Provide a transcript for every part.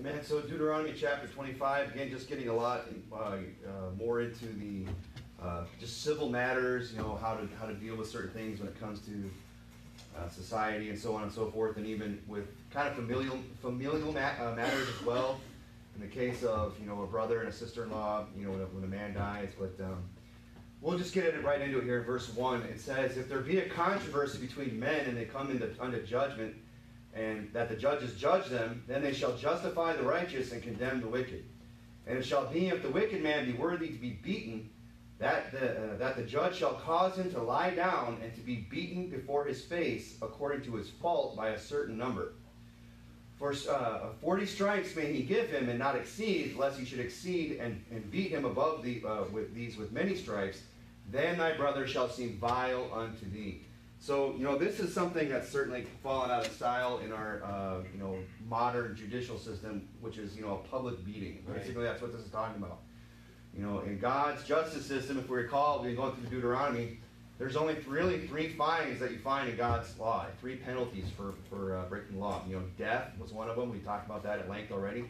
Amen. So Deuteronomy chapter 25, again, just getting a lot more into the just civil matters, how to deal with certain things when it comes to society and so on and so forth, and even with kind of familial matters as well. In the case of a brother and a sister-in-law, when a man dies. But we'll just get it right into it here in verse 1. It says, "If there be a controversy between men and they come unto judgment, and that the judges judge them, then they shall justify the righteous and condemn the wicked. And it shall be, if the wicked man be worthy to be beaten, that the judge shall cause him to lie down and to be beaten before his face according to his fault by a certain number. For 40 stripes may he give him and not exceed, lest he should exceed and beat him above with many stripes. Then thy brother shall seem vile unto thee." So, this is something that's certainly fallen out of style in our, modern judicial system, which is, a public beating. Basically, that's what this is talking about. In God's justice system, if we recall, we're going through Deuteronomy, there's only really 3 fines that you find in God's law, 3 penalties for breaking law. Death was one of them. We talked about that at length already.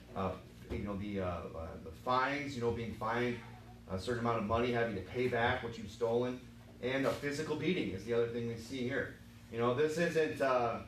The fines, being fined a certain amount of money, having to pay back what you've stolen. And a physical beating is the other thing we see here. This isn't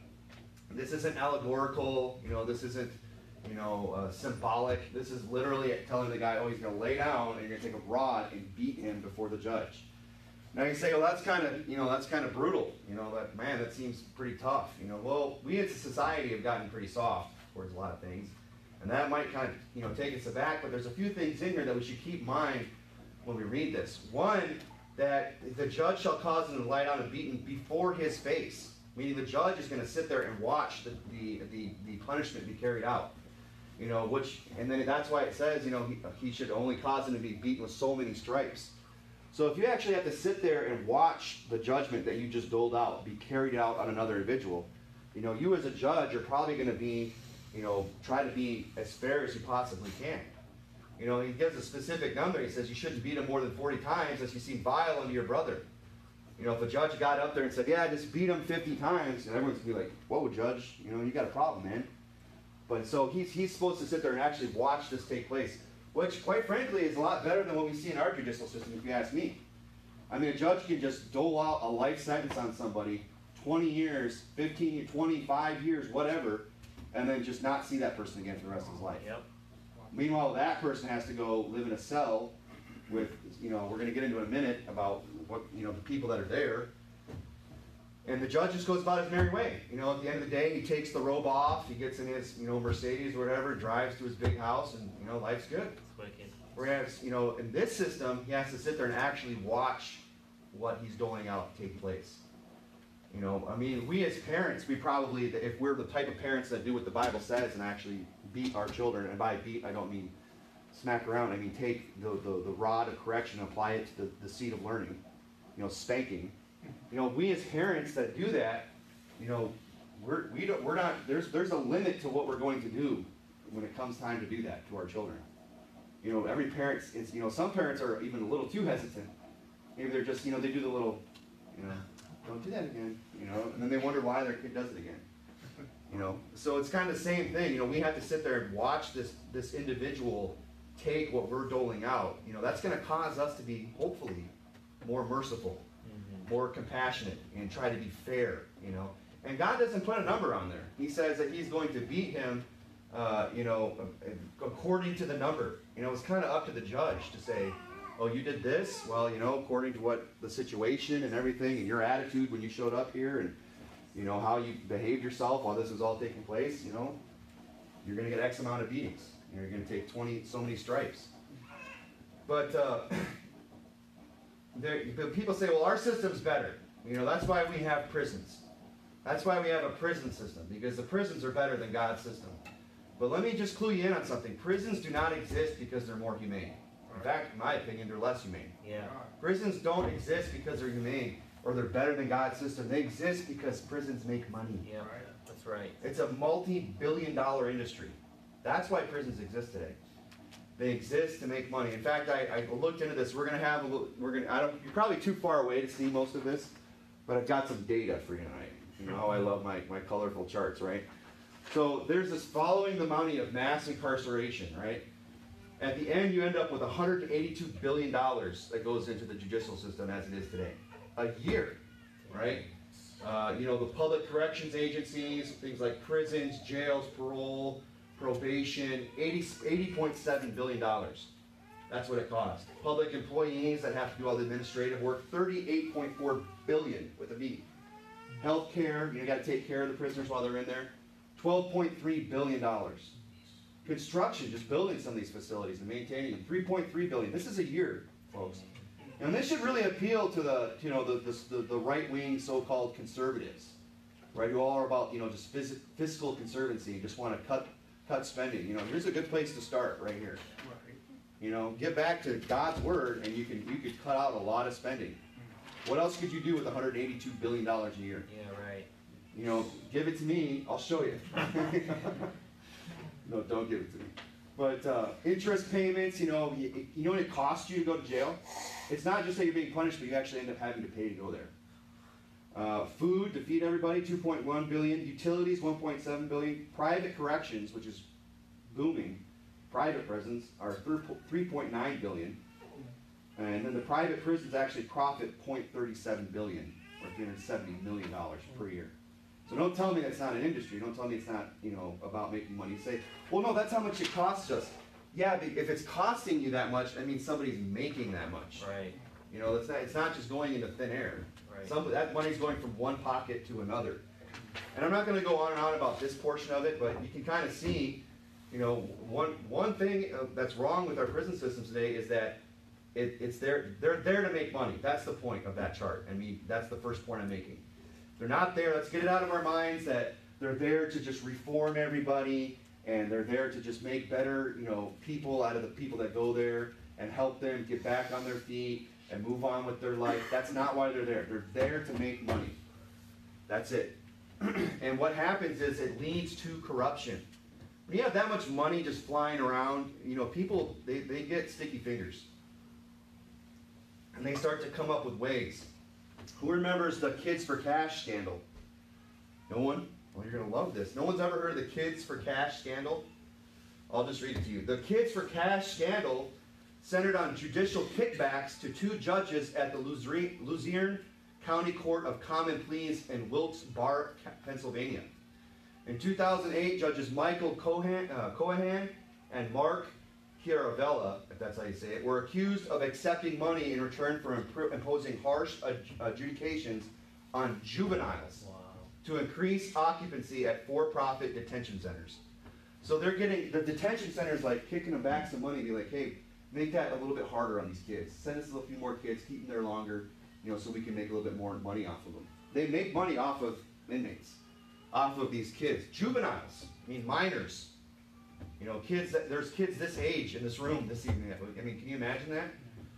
allegorical. This isn't symbolic. This is literally telling the guy, he's going to lay down, and you're going to take a rod and beat him before the judge. Now you say, well, that's kind of brutal. That seems pretty tough. Well, we as a society have gotten pretty soft towards a lot of things, and that might kind of take us aback. But there's a few things in here that we should keep in mind when we read this. One, that the judge shall cause him to lie down and beaten before his face, meaning the judge is going to sit there and watch the punishment be carried out. And then that's why it says, he should only cause him to be beaten with so many stripes. So if you actually have to sit there and watch the judgment that you just doled out be carried out on another individual, you as a judge are probably going to be, try to be as fair as you possibly can. He gives a specific number. He says you shouldn't beat him more than 40 times lest you seem vile unto your brother. If a judge got up there and said, yeah, just beat him 50 times, and everyone's going to be like, whoa, judge, you got a problem, man. But so he's supposed to sit there and actually watch this take place, which, quite frankly, is a lot better than what we see in our judicial system, if you ask me. I mean, a judge can just dole out a life sentence on somebody, 20 years, 15, 25 years, whatever, and then just not see that person again for the rest of his life. Yep. Meanwhile, that person has to go live in a cell with, we're going to get into in a minute about what, the people that are there. And the judge just goes about his merry way. At the end of the day, he takes the robe off, he gets in his, Mercedes or whatever, drives to his big house, and, life's good. Whereas, in this system, he has to sit there and actually watch what he's doling out take place. We as parents, we probably, if we're the type of parents that do what the Bible says and actually beat our children, and by beat, I don't mean smack around, I mean take the rod of correction and apply it to the seed of learning, spanking. We as parents that do that, we're not, there's a limit to what we're going to do when it comes time to do that to our children. Every parent is, some parents are even a little too hesitant. Maybe they're just, they do the little, don't do that again, and then they wonder why their kid does it again. So it's kind of the same thing. We have to sit there and watch this individual take what we're doling out. That's going to cause us to be, hopefully, more merciful, more compassionate, and try to be fair, And God doesn't put a number on there. He says that he's going to beat him, according to the number. It's kind of up to the judge to say, oh, you did this? Well, according to what the situation and everything and your attitude when you showed up here and, how you behaved yourself while this was all taking place, you're going to get X amount of beatings. You're going to take so many stripes. But people say, well, our system's better. That's why we have prisons. That's why we have a prison system, because the prisons are better than God's system. But let me just clue you in on something. Prisons do not exist because they're more humane. In fact, in my opinion, they're less humane. Yeah. Prisons don't exist because they're humane or they're better than God's system. They exist because prisons make money. Yeah, that's right. It's a multi-billion-dollar industry. That's why prisons exist today. They exist to make money. In fact, I looked into this. You're probably too far away to see most of this, but I've got some data for you tonight. You know how I love my colorful charts, right? So there's this following the money of mass incarceration, right? At the end, you end up with $182 billion that goes into the judicial system as it is today. A year, right? The public corrections agencies, things like prisons, jails, parole, probation, $80.7 billion. That's what it costs. Public employees that have to do all the administrative work, $38.4 billion with a B. Healthcare, you got to take care of the prisoners while they're in there, $12.3 billion. Construction, just building some of these facilities and maintaining them, $3.3 billion. This is a year, folks. And this should really appeal to the right-wing so-called conservatives, right? Who all are about just fiscal conservancy, just want to cut spending. Here's a good place to start right here. Get back to God's word, and you could cut out a lot of spending. What else could you do with $182 billion a year? Yeah, right. Give it to me, I'll show you. No, don't give it to me. But interest payments, you know what it costs you to go to jail? It's not just that you're being punished, but you actually end up having to pay to go there. Food to feed everybody, $2.1 billion. Utilities, $1.7 billion. Private corrections, which is booming. Private prisons are $3.9 billion. And then the private prisons actually profit $0.37 billion, or $370 million per year. So don't tell me that's not an industry. Don't tell me it's not, about making money. You say, well, no, that's how much it costs us. Yeah, if it's costing you that much, that means somebody's making that much. Right. It's not just going into thin air. Right. That money's going from one pocket to another. And I'm not going to go on and on about this portion of it, but you can kind of see, one thing that's wrong with our prison systems today is that they're there to make money. That's the point of that chart. That's the first point I'm making. They're not there. Let's get it out of our minds that they're there to just reform everybody, and they're there to just make better, people out of the people that go there and help them get back on their feet and move on with their life. That's not why they're there. They're there to make money. That's it. And what happens is it leads to corruption. When you have that much money just flying around, people, they get sticky fingers. And they start to come up with ways. Who remembers the Kids for Cash scandal? No one? Well, you're going to love this. No one's ever heard of the Kids for Cash scandal? I'll just read it to you. The Kids for Cash scandal centered on judicial kickbacks to two judges at the Luzerne County Court of Common Pleas in Wilkes-Barre, Pennsylvania. In 2008, judges Michael Cohen and Mark Chiaravella, if that's how you say it, were accused of accepting money in return for imposing harsh adjudications on juveniles to increase occupancy at for-profit detention centers. So they're getting, the detention centers like kicking them back some money, be like, hey, make that a little bit harder on these kids. Send us a few more kids, keep them there longer, so we can make a little bit more money off of them. They make money off of inmates, off of these kids. Juveniles, minors. There's kids this age in this room this evening. Can you imagine that?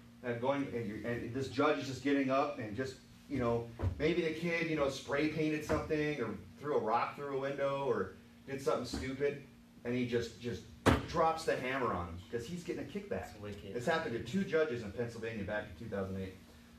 And this judge is just getting up and just, maybe the kid, spray painted something or threw a rock through a window or did something stupid, and he just drops the hammer on him because he's getting a kickback. This happened to two judges in Pennsylvania back in 2008.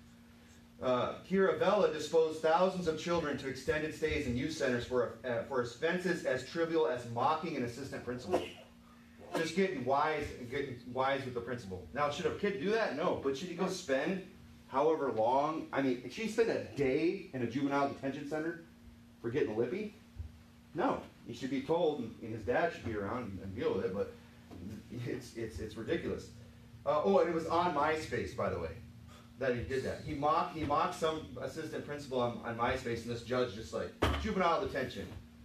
Chiaravella disposed thousands of children to extended stays in youth centers for offenses as trivial as mocking an assistant principal. Just getting wise with the principal. Now, should a kid do that? No. But should he go spend however long? Should he spend a day in a juvenile detention center for getting lippy? No. He should be told, and his dad should be around and deal with it, but it's ridiculous. And it was on MySpace, by the way, that he did that. He mocked some assistant principal on MySpace, and this judge just like, juvenile detention.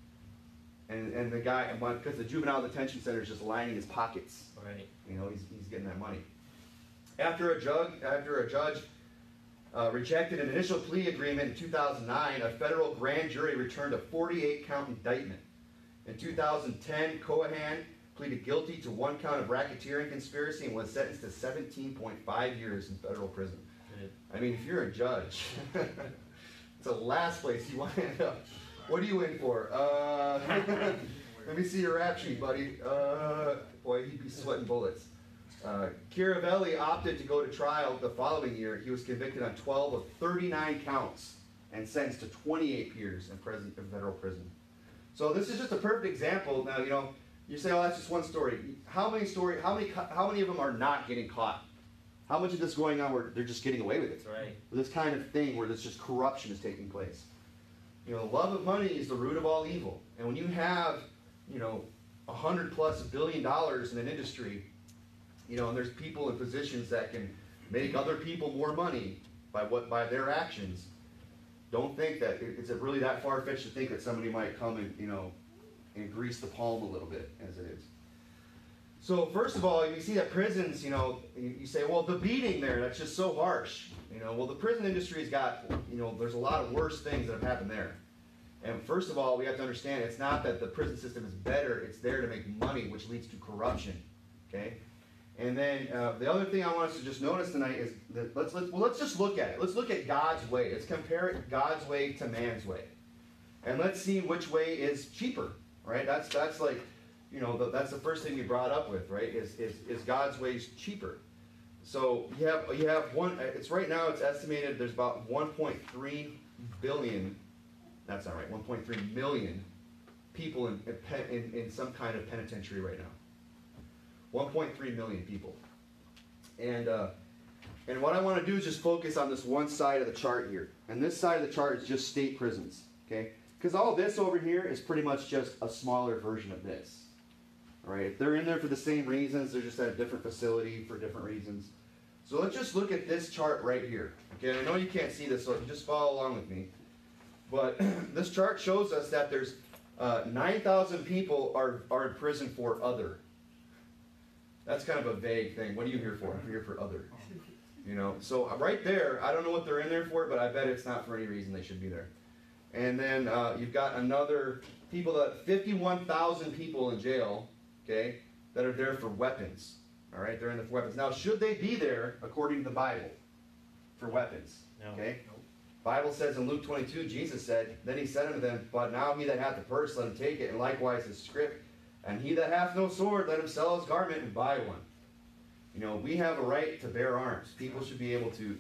And the guy, because the juvenile detention center is just lining his pockets. Right. He's getting that money. After a judge rejected an initial plea agreement in 2009, a federal grand jury returned a 48-count indictment. In 2010, Cohen pleaded guilty to one count of racketeering conspiracy and was sentenced to 17.5 years in federal prison. Good. If you're a judge, it's the last place you want to end up. What are you in for? Let me see your rap sheet, buddy. Boy, he'd be sweating bullets. Chiaravelli opted to go to trial the following year. He was convicted on 12 of 39 counts and sentenced to 28 years in federal prison. So this is just a perfect example. Now, you say, oh, that's just one story. How many of them are not getting caught? How much of this going on where they're just getting away with it? Right. This kind of thing where there's just corruption is taking place. The love of money is the root of all evil. And when you have, $100+ billion in an industry, and there's people in positions that can make other people more money by their actions, don't think that it's really that far-fetched to think that somebody might come and grease the palm a little bit, as it is. So first of all, you see that prisons, you say, well, the beating there, that's just so harsh. Well, the prison industry's got, there's a lot of worse things that have happened there. And first of all, we have to understand it's not that the prison system is better, it's there to make money, which leads to corruption. Okay? And then the other thing I want us to just notice tonight is that let's just look at it. Let's look at God's way. Let's compare God's way to man's way. And let's see which way is cheaper, right? That's like, that's the first thing we brought up with, right? Is God's ways cheaper? So you have one. It's right now. It's estimated there's about 1.3 billion. That's not right. 1.3 million people in some kind of penitentiary right now. 1.3 million people. And what I want to do is just focus on this one side of the chart here. And this side of the chart is just state prisons, okay? Because all this over here is pretty much just a smaller version of this. All right, they're in there for the same reasons. They're just at a different facility for different reasons. So let's just look at this chart right here. Okay, I know you can't see this, so just follow along with me. But this chart shows us that there's 9,000 people are in prison for other. That's kind of a vague thing. What are you here for? I'm here for other. So right there, I don't know what they're in there for, but I bet it's not for any reason they should be there. And then you've got another 51,000 people in jail, okay, that are there for weapons. All right, they're in there for weapons. Now, should they be there according to the Bible for weapons? No. Okay. Bible says in Luke 22, Jesus said, then he said unto them, but now he that hath the purse, let him take it, and likewise his scrip. And he that hath no sword, let him sell his garment and buy one. We have a right to bear arms. People should be able to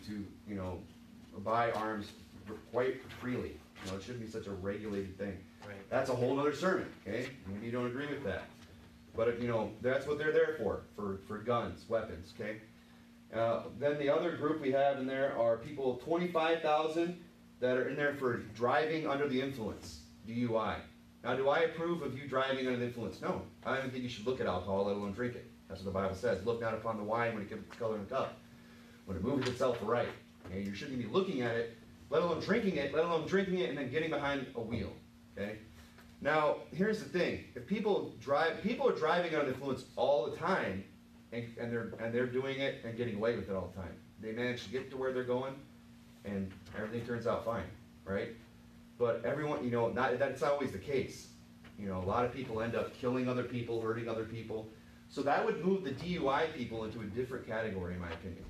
buy arms quite freely. It shouldn't be such a regulated thing. Right. That's a whole other sermon, okay? Maybe you don't agree with that. But, that's what they're there for guns, weapons, okay? Then the other group we have in there are people, 25,000 that are in there for driving under the influence, DUI. Now, do I approve of you driving under the influence? No. I don't even think you should look at alcohol, let alone drink it. That's what the Bible says. Look not upon the wine when it gives color in the cup, when it moveth itself aright. Okay? You shouldn't be looking at it, let alone drinking it, and then getting behind a wheel. Okay? Now, here's the thing. If people are driving under the influence all the time, and they're doing it and getting away with it all the time. They manage to get to where they're going, and everything turns out fine, right? But everyone, that's not always the case. A lot of people end up killing other people, hurting other people. So that would move the DUI people into a different category, in my opinion.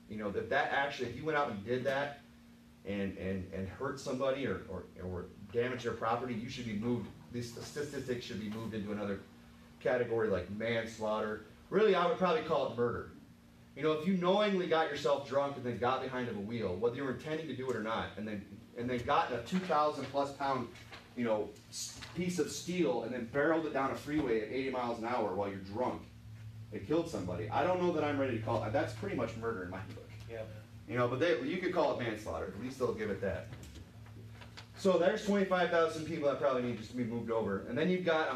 If you went out and did that and hurt somebody or damaged their property, you should be moved. These statistics should be moved into another category like manslaughter. Really, I would probably call it murder. If you knowingly got yourself drunk and then got behind of a wheel, whether you were intending to do it or not, and then got a 2,000+ pound, piece of steel and then barreled it down a freeway at 80 miles an hour while you're drunk, it killed somebody. I don't know that I'm ready to call it. That's pretty much murder in my book. Yeah. But you could call it manslaughter. At least they'll give it that. So there's 25,000 people that probably need just to be moved over. And then you've got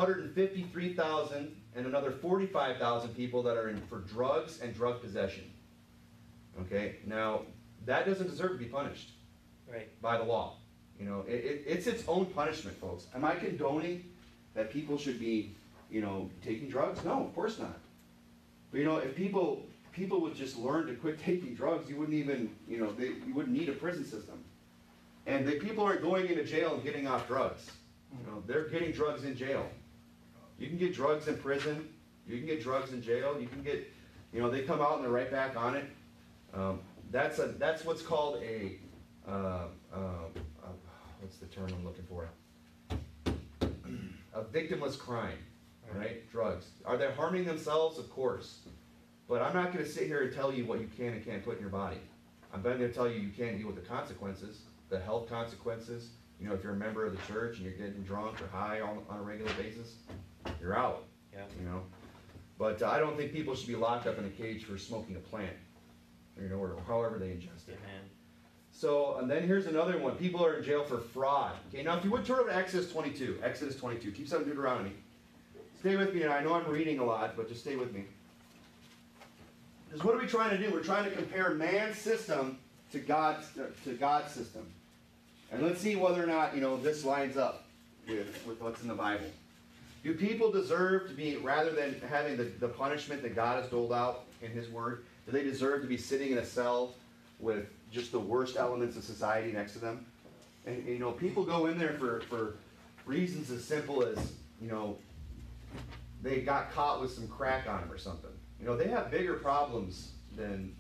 153,000 and another 45,000 people that are in for drugs and drug possession. Okay, now that doesn't deserve to be punished by the law. It's its own punishment, folks. Am I condoning that people should be, taking drugs? No, of course not. But if people would just learn to quit taking drugs, you wouldn't even, you wouldn't need a prison system. And the people aren't going into jail and getting off drugs. They're getting drugs in jail. You can get drugs in prison. You can get drugs in jail. You can get, they come out and they're right back on it. That's what's called what's the term I'm looking for? A victimless crime, right? Drugs. Are they harming themselves? Of course. But I'm not going to sit here and tell you what you can and can't put in your body. I'm going to tell you can deal with the consequences, the health consequences, You know, if you're a member of the church and you're getting drunk or high on a regular basis, you're out. Yeah. You know, but I don't think people should be locked up in a cage for smoking a plant, you know, or however they ingest it. Amen. So, and then here's another one. People are in jail for fraud. Okay, now if you would turn over to Exodus 22. Exodus 22. Keep some Deuteronomy. Stay with me, and I know I'm reading a lot, but just stay with me. Because what are we trying to do? We're trying to compare man's system to God's system. And let's see whether or not, you know, this lines up with what's in the Bible. Do people deserve to be, rather than having the punishment that God has doled out in His Word, do they deserve to be sitting in a cell with just the worst elements of society next to them? And, you know, people go in there for reasons as simple as, you know, they got caught with some crack on them or something. You know, they have bigger problems than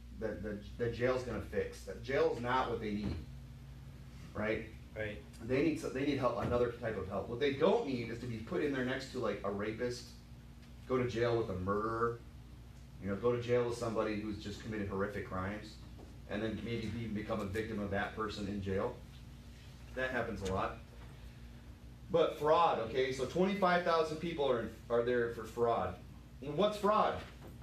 that jail's going to fix. That jail's not what they need, right? Right. They need help, another type of help. What they don't need is to be put in there next to like a rapist, go to jail with a murderer, you know, go to jail with somebody who's just committed horrific crimes, and then maybe even become a victim of that person in jail. That happens a lot. But fraud, okay, so 25,000 people are there for fraud. And what's fraud?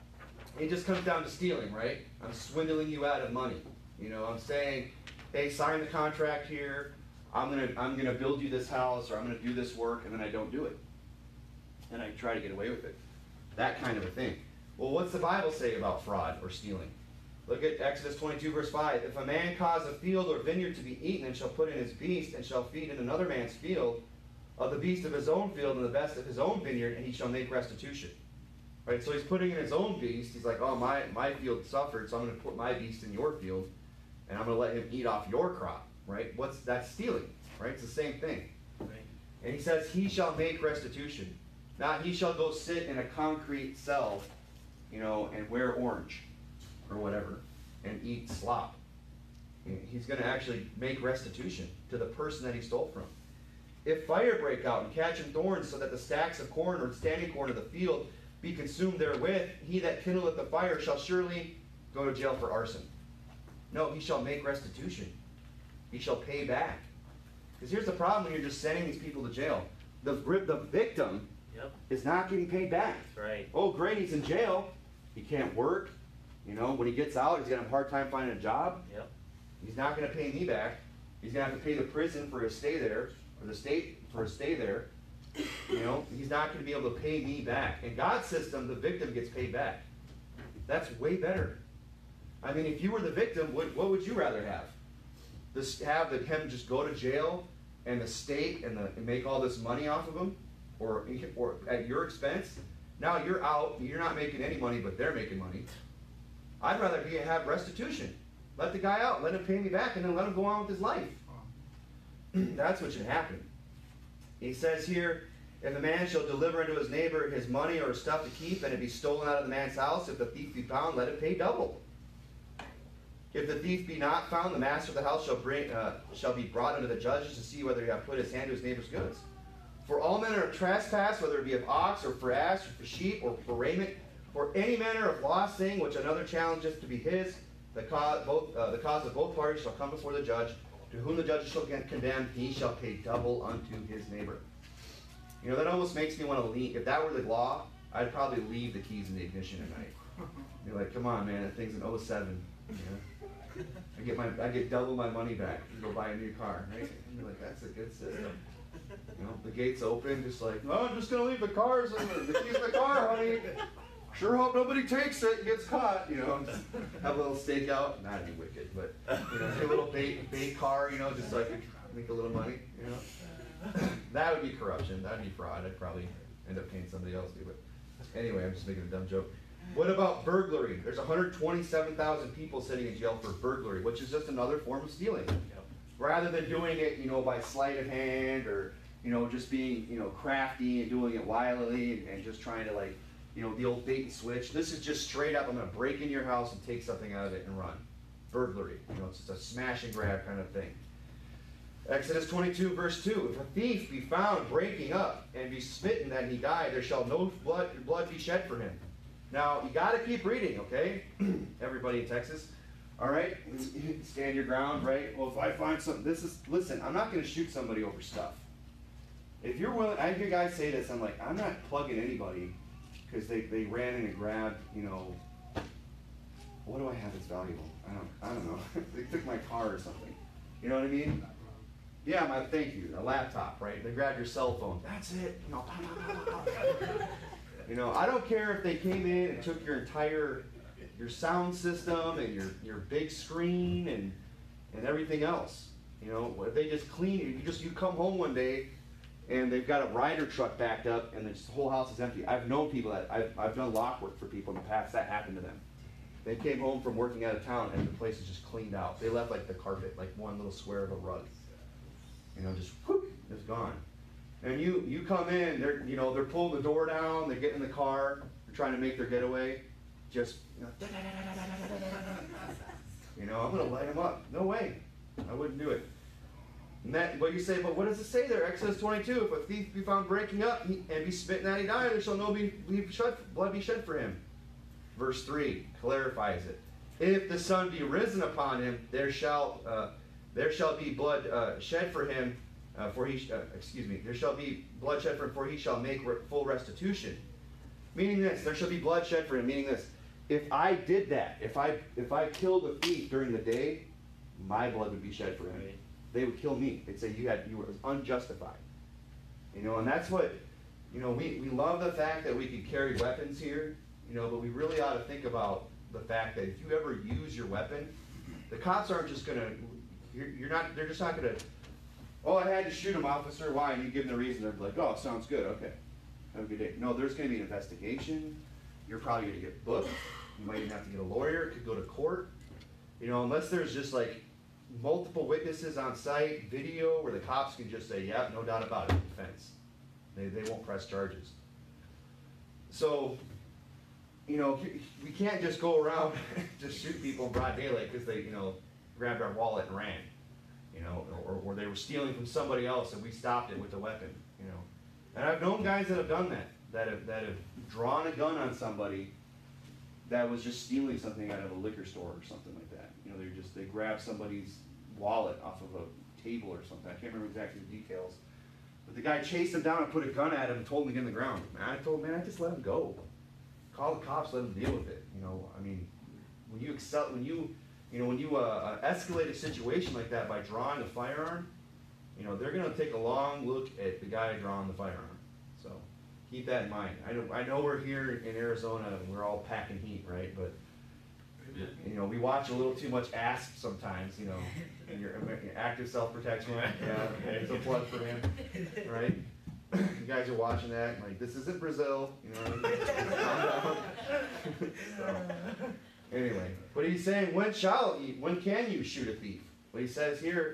It just comes down to stealing, right? I'm swindling you out of money. You know, I'm saying, hey, sign the contract here. I'm gonna build you this house, or I'm gonna do this work, and then I don't do it. And I try to get away with it. That kind of a thing. Well, what's the Bible say about fraud or stealing? Look at Exodus 22, verse 5. If a man cause a field or vineyard to be eaten, and shall put in his beast, and shall feed in another man's field, of the beast of his own field and the best of his own vineyard, and he shall make restitution. Right? So he's putting in his own beast. He's like, oh, my field suffered, so I'm going to put my beast in your field, and I'm going to let him eat off your crop. Right? That's stealing. Right? It's the same thing. Right. And he says, he shall make restitution. Not he shall go sit in a concrete cell, you know, and wear orange or whatever, and eat slop. He's going to actually make restitution to the person that he stole from. If fire break out and catch in thorns, so that the stacks of corn or standing corn of the field be consumed therewith, he that kindleth the fire shall surely go to jail for arson. No, he shall make restitution. He shall pay back. Because here's the problem when you're just sending these people to jail. The victim is not getting paid back. That's right. Oh, great, he's in jail. He can't work. You know, when he gets out, he's going to have a hard time finding a job. Yep. He's not going to pay me back. He's going to have to pay the prison for his stay there, or the state for his stay there. You know, he's not going to be able to pay me back. In God's system, the victim gets paid back. That's way better. I mean, if you were the victim, what would you rather have? Have him just go to jail and the state and make all this money off of him, or at your expense? Now you're out. You're not making any money, but they're making money. I'd rather have restitution. Let the guy out. Let him pay me back, and then let him go on with his life. That's what should happen. He says here, if a man shall deliver unto his neighbor his money or his stuff to keep, and it be stolen out of the man's house, if the thief be found, let him pay double. If the thief be not found, the master of the house shall be brought unto the judges to see whether he hath put his hand to his neighbor's goods. For all manner of trespass, whether it be of ox, or for ass, or for sheep, or for raiment, for any manner of lost thing which another challengeth to be his, the cause of both parties shall come before the judge. To whom the judge shall condemn, he shall pay double unto his neighbor. You know, that almost makes me want to leave. If that were the law, I'd probably leave the keys in the ignition at night. Be like, come on, man, that thing's an 07. You know? I get double my money back and go buy a new car, right? And you're like, that's a good system. You know, the gate's open, just like, no, I'm just gonna leave the cars in the keys in the car, honey. Sure hope nobody takes it and gets caught, you know. Just have a little stakeout. Not any wicked, but you know, a little bait car, you know, just so I could make a little money, you know. That would be corruption. That would be fraud. I'd probably end up paying somebody else to do it. Anyway, I'm just making a dumb joke. What about burglary? There's 127,000 people sitting in jail for burglary, which is just another form of stealing. Yep. Rather than doing it, you know, by sleight of hand, or, you know, just being, you know, crafty and doing it wildly and just trying to, like, you know, the old bait and switch. This is just straight up, I'm going to break in your house and take something out of it and run. Burglary. You know, it's just a smash and grab kind of thing. Exodus 22, verse 2. If a thief be found breaking up and be smitten that he die, there shall no blood be shed for him. Now, you got to keep reading, okay? Everybody in Texas. All right? Stand your ground, right? Well, if I find something, listen, I'm not going to shoot somebody over stuff. If you're willing, I hear guys say this, I'm like, I'm not plugging anybody because they ran in and grabbed, what do I have that's valuable? I don't know. They took my car or something. You know what I mean? Yeah, thank you, a laptop, right? They grabbed your cell phone. That's it. I don't care if they came in and took your sound system and your big screen and everything else. If they just clean you come home one day and they've got a Ryder truck backed up and the whole house is empty. I've known people that I've done lock work for people in the past that happened to them. They came home from working out of town and the place is just cleaned out. They left like the carpet, like one little square of a rug. Just whoop, it's gone. And you come in, they're pulling the door down, they're getting in the car, they're trying to make their getaway. Just I'm gonna light them up. No way. I wouldn't do it. But you say, but what does it say there? Exodus 22, if a thief be found breaking up and be smitten that he die, there shall no blood be shed for him. Verse 3 clarifies it. If the sun be risen upon him, there shall be blood shed for him, there shall be blood shed for him, for he shall make full restitution. Meaning this, there shall be blood shed for him, meaning this, if I did that, if I killed a thief during the day, my blood would be shed for him. Right. They would kill me. They'd say you were unjustified. And that's what, we love the fact that we can carry weapons here, but we really ought to think about the fact that if you ever use your weapon, the cops aren't just gonna, they're just not gonna, oh, I had to shoot him, officer, why? And you give them the reason, they're like, oh, sounds good, okay. Have a good day. No, there's gonna be an investigation. You're probably gonna get booked. You might even have to get a lawyer, it could go to court. Unless there's just like multiple witnesses on site, video, where the cops can just say, yeah, no doubt about it, defense. They won't press charges. So, we can't just go around just shoot people in broad daylight because they, grabbed our wallet and ran, or they were stealing from somebody else and we stopped it with a weapon, And I've known guys that have done that have drawn a gun on somebody that was just stealing something out of a liquor store or something like that. They grabbed somebody's wallet off of a table or something. I can't remember exactly the details. But the guy chased him down and put a gun at him and told him to get on the ground. I told him, I just let him go. Call the cops, let them deal with it. When you escalate a situation like that by drawing a firearm, they're going to take a long look at the guy drawing the firearm. So keep that in mind. I know we're here in Arizona and we're all packing heat, right? But we watch a little too much Asp sometimes. And your active self-protection. Yeah, it's a plug for him, right? You guys are watching that, and like, this isn't Brazil, Calm down. So, anyway, but he's saying, when can you shoot a thief? Well, he says here,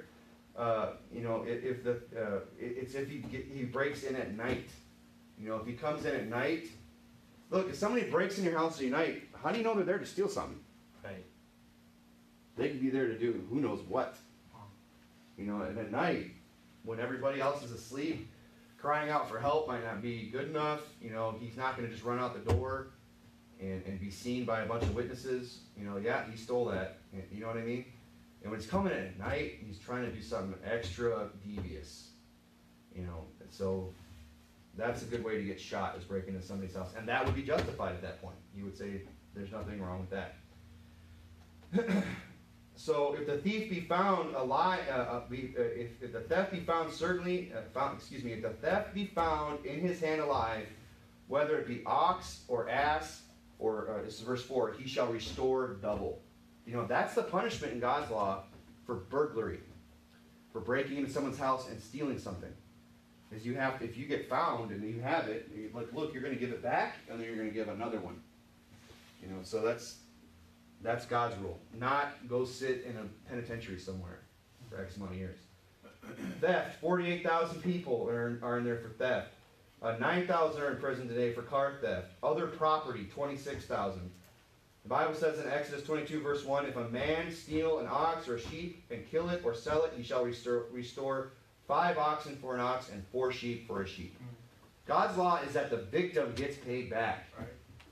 it's if he breaks in at night. If he comes in at night, look, if somebody breaks in your house at night, how do you know they're there to steal something? Right. They could be there to do who knows what. And at night, when everybody else is asleep, crying out for help might not be good enough. He's not going to just run out the door and be seen by a bunch of witnesses. Yeah, he stole that. You know what I mean? And when he's coming in at night, he's trying to do something extra devious. So that's a good way to get shot, is breaking into somebody's house. And that would be justified at that point. You would say there's nothing wrong with that. So if the thief be found if the theft be found if the theft be found in his hand alive, whether it be ox or ass, or this is verse 4, he shall restore double. That's the punishment in God's law for burglary, for breaking into someone's house and stealing something. Is if you get found and you have it, look, you're going to give it back, and then you're going to give another one. So that's God's rule. Not go sit in a penitentiary somewhere for X amount of years. Theft, 48,000 people are in there for theft. 9,000 are in prison today for car theft. Other property, 26,000. The Bible says in Exodus 22, verse 1, if a man steal an ox or a sheep and kill it or sell it, he shall restore 5 oxen for an ox and 4 sheep for a sheep. God's law is that the victim gets paid back. Right.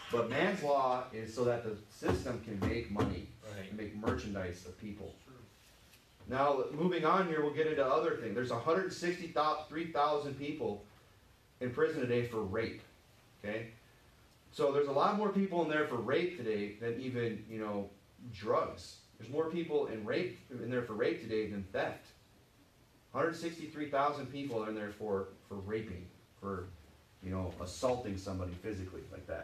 But man's law is so that the system can make money, Right. and make merchandise of people. Now, moving on here, we'll get into other things. There's 163,000 people in prison today for rape. Okay? So there's a lot more people in there for rape today than even, drugs. There's more people in there for rape today than theft. 163,000 people are in there for raping, for, assaulting somebody physically like that.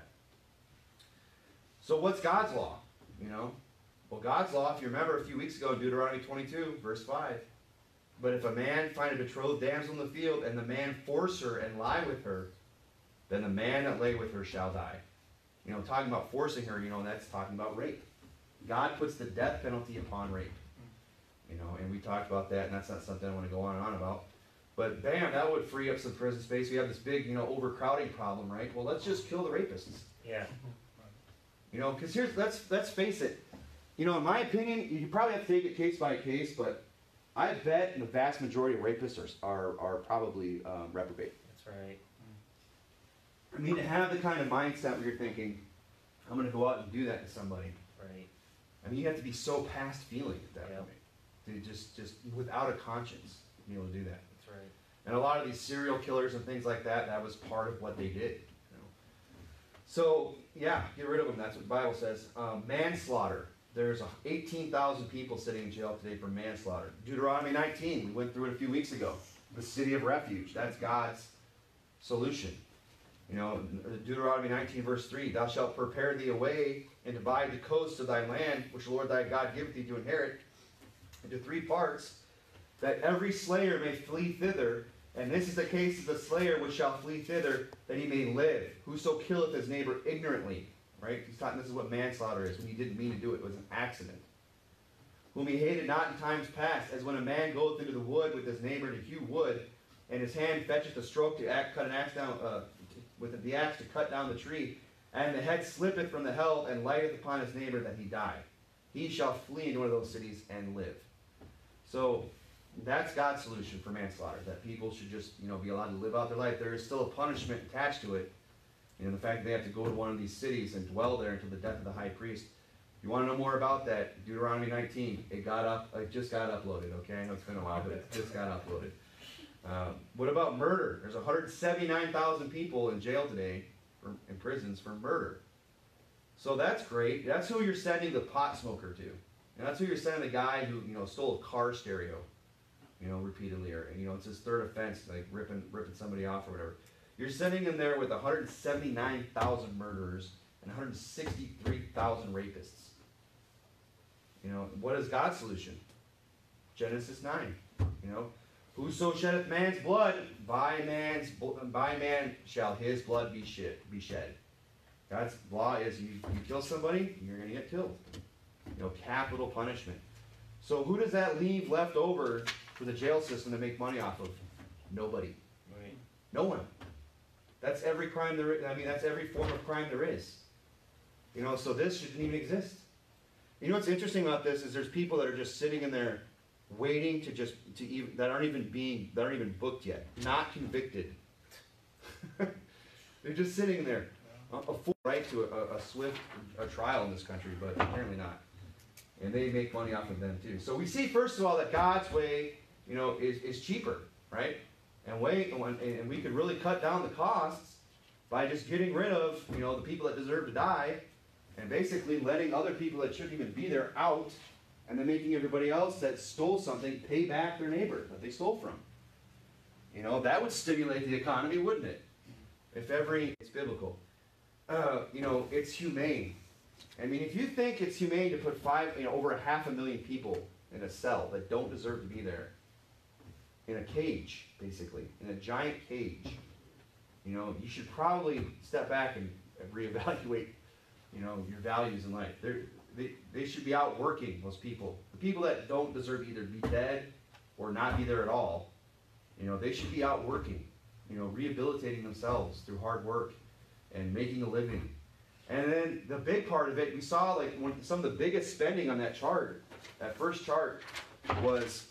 So what's God's law? Well, God's law, if you remember a few weeks ago in Deuteronomy 22, verse 5, but if a man find a betrothed damsel in the field, and the man force her and lie with her, then the man that lay with her shall die. Talking about forcing her, that's talking about rape. God puts the death penalty upon rape. And we talked about that, and that's not something I want to go on and on about. But bam, that would free up some prison space. We have this big, overcrowding problem, right? Well, let's just kill the rapists. Yeah. Because let's face it. In my opinion, you probably have to take it case by case, but I bet the vast majority of rapists are probably reprobate. That's right. To have the kind of mindset where you're thinking, I'm going to go out and do that to somebody. Right. You have to be so past feeling at that Yep. point. To just without a conscience, be able to do that. That's right. And a lot of these serial killers and things like that, that was part of what they did. So, yeah, get rid of them. That's what the Bible says. Manslaughter. There's 18,000 people sitting in jail today for manslaughter. Deuteronomy 19, we went through it a few weeks ago. The city of refuge. That's God's solution. Deuteronomy 19, verse 3, thou shalt prepare thee a way and divide the coast of thy land, which the Lord thy God giveth thee to inherit, into 3 parts, that every slayer may flee thither. And this is the case of the slayer which shall flee thither, that he may live. Whoso killeth his neighbor ignorantly. Right? He's talking, this is what manslaughter is, when he didn't mean to do it. It was an accident. Whom he hated not in times past, as when a man goeth into the wood with his neighbor to hew wood, and his hand fetcheth a stroke to cut an axe down, with the axe to cut down the tree, and the head slippeth from the helve, and lighteth upon his neighbor that he die. He shall flee into one of those cities and live. So, that's God's solution for manslaughter, that people should just, be allowed to live out their life. There is still a punishment attached to it. The fact that they have to go to one of these cities and dwell there until the death of the high priest. If you want to know more about that, Deuteronomy 19, it just got uploaded, okay? I know it's been a while, but it just got uploaded. What about murder? There's 179,000 people in jail today, in prisons, for murder. So that's great. That's who you're sending the pot smoker to. And that's who you're sending the guy who, stole a car stereo, repeatedly, or, it's his 3rd offense, like ripping somebody off or whatever. You're sending them there with 179,000 murderers and 163,000 rapists. What is God's solution? Genesis 9. Whoso sheddeth man's blood, by man shall his blood be shed. God's law is you kill somebody, you're going to get killed. Capital punishment. So who does that leave left over for the jail system to make money off of? Nobody. Right. No one. That's every crime there is. That's every form of crime there is. So this shouldn't even exist. What's interesting about this is there's people that are just sitting in there waiting that aren't even booked yet, not convicted. They're just sitting there. A full right to a swift trial in this country, but apparently not. And they make money off of them too. So we see, first of all, that God's way, is cheaper, right? And we could really cut down the costs by just getting rid of, the people that deserve to die, and basically letting other people that shouldn't even be there out, and then making everybody else that stole something pay back their neighbor that they stole from. That would stimulate the economy, wouldn't it? It's biblical. It's humane. If you think it's humane to put over 500,000 people in a cell that don't deserve to be there, in a cage, basically, in a giant cage, you should probably step back and reevaluate, your values in life. They should be out working, those people. The people that don't deserve either be dead or not be there at all, they should be out working, rehabilitating themselves through hard work and making a living. And then the big part of it, we saw some of the biggest spending on that chart, that first chart, was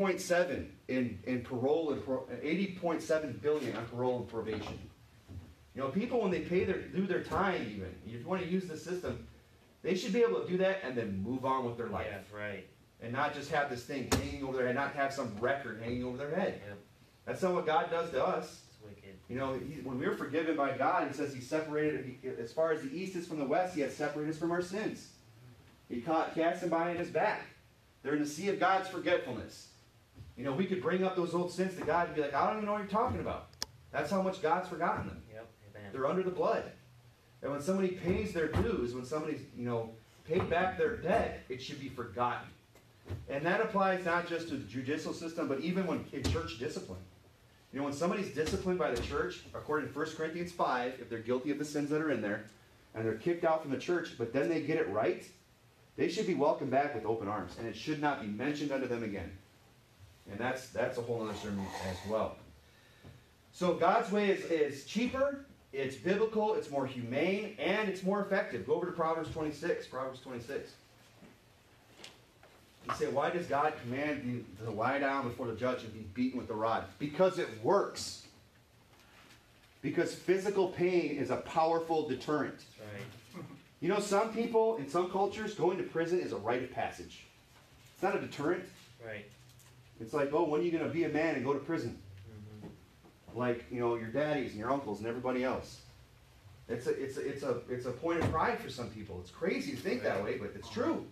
80.7 in parole and 80.7 billion on parole and probation. You know, people when they do their time even, if you want to use the system, they should be able to do that and then move on with their life. Yeah, right. And not just have this thing hanging over their head, not have some record hanging over their head. Yep. That's not what God does to us. It's wicked. You know, when we're forgiven by God, He says He separated, as far as the east is from the west, He has separated us from our sins. He cast them behind His back. They're in the sea of God's forgetfulness. You know, we could bring up those old sins to God and be like, I don't even know what you're talking about. That's how much God's forgotten them. Yep. Amen. They're under the blood. And when somebody pays their dues, when somebody's, you know, paid back their debt, it should be forgotten. And that applies not just to the judicial system, but even when in church discipline. You know, when somebody's disciplined by the church, according to 1 Corinthians 5, if they're guilty of the sins that are in there, and they're kicked out from the church, but then they get it right, they should be welcomed back with open arms, and it should not be mentioned unto them again. And that's a whole other sermon as well. So God's way is cheaper, it's biblical, it's more humane, and it's more effective. Go over to Proverbs 26. Proverbs 26. You say, why does God command you to lie down before the judge and be beaten with the rod? Because it works. Because physical pain is a powerful deterrent. That's right. You know, some people, in some cultures, going to prison is a rite of passage. It's not a deterrent. Right. It's like, oh, when are you going to be a man and go to prison? Mm-hmm. Like, you know, your daddies and your uncles and everybody else. It's a point of pride for some people. It's crazy to think that way, but it's true.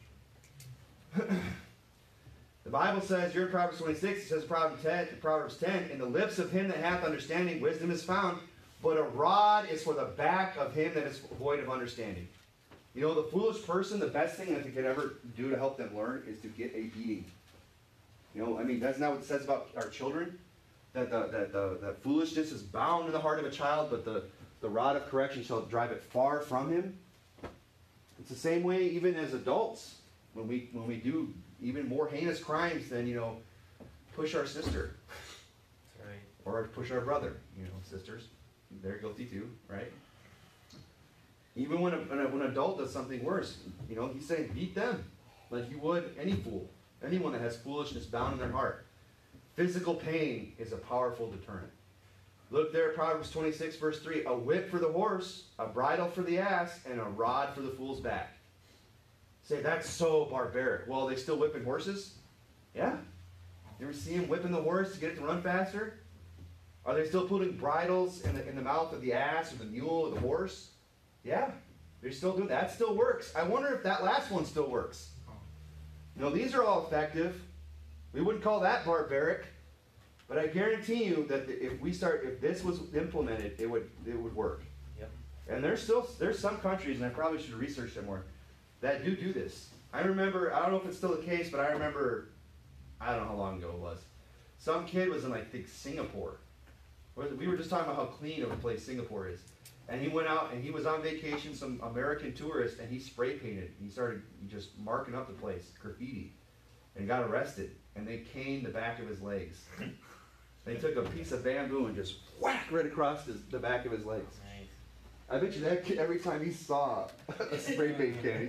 The Bible says, you're in Proverbs 26, it says Proverbs 10, in the lips of him that hath understanding, wisdom is found, but a rod is for the back of him that is void of understanding. You know, the foolish person, the best thing that they could ever do to help them learn is to get a beating. You know, I mean, that's not what it says about our children, that foolishness is bound in the heart of a child, but the rod of correction shall drive it far from him. It's the same way even as adults. When we do even more heinous crimes than, you know, push our sister. That's right. Or push our brother. You know, sisters, they're guilty too, right? Even when an adult does something worse, you know, he's saying beat them like you would any fool. Anyone that has foolishness bound in their heart. Physical pain is a powerful deterrent. Look there at Proverbs 26, verse 3. A whip for the horse, a bridle for the ass, and a rod for the fool's back. Say, that's so barbaric. Well, are they still whipping horses? Yeah. You ever see them whipping the horse to get it to run faster? Are they still putting bridles in the mouth of the ass or the mule or the horse? Yeah. They're still doing that. That still works. I wonder if that last one still works. You know, these are all effective. We wouldn't call that barbaric. But I guarantee you that if this was implemented, it would work. Yep. And there's some countries, and I probably should research them more, that do this. I remember, I don't know if it's still the case, but I remember, I don't know how long ago it was. Some kid was in, I think, Singapore. We were just talking about how clean of a place Singapore is. And he went out and he was on vacation, some American tourist, and he spray painted. He started just marking up the place, graffiti, and got arrested. And they caned the back of his legs. They took a piece of bamboo and just whack right across the back of his legs. Nice. I bet you that kid, every time he saw a spray paint can,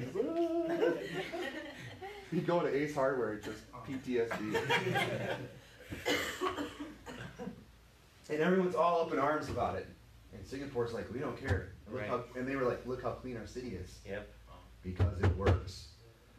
he'd go to Ace Hardware and just PTSD. And everyone's all up in arms about it. And Singapore's like, we don't care. And they were like, look how clean our city is. Yep. Because it works.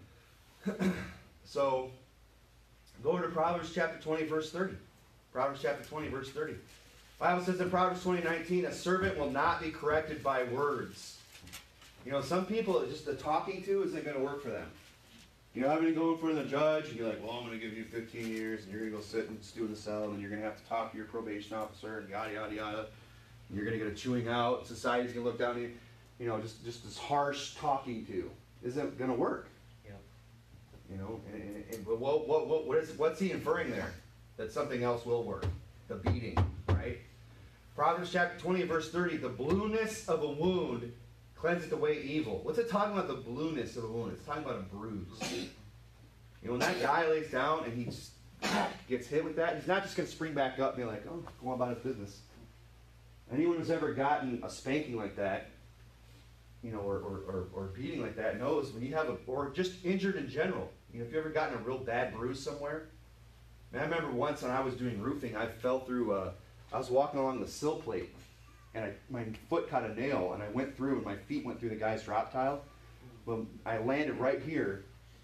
So, go over to Proverbs chapter 20, verse 30. Proverbs chapter 20, verse 30. The Bible says in Proverbs 20:19, a servant will not be corrected by words. You know, some people, just the talking to isn't going to work for them. You know, having to go in front of the judge, and you're like, well, I'm going to give you 15 years, and you're going to go sit and stew in the cell, and you're going to have to talk to your probation officer, and yada, yada, yada. And you're going to get a chewing out. Society's going to look down at you. You know, just this harsh talking to isn't going to work. Yep. You know, but what's he inferring there? That something else will work. The beating, right? Proverbs chapter 20, verse 30, the blueness of a wound cleanseth away evil. What's it talking about, the blueness of a wound? It's talking about a bruise. You know, when that guy lays down and he just gets hit with that, he's not just going to spring back up and be like, oh, go on about his business. Anyone who's ever gotten a spanking like that, you know, or beating like that knows when you have or just injured in general. You know, if you've ever gotten a real bad bruise somewhere. Man, I remember once when I was doing roofing, I fell through, I was walking along the sill plate, and my foot caught a nail, and I went through, and my feet went through the guy's drop tile. Well, I landed right here,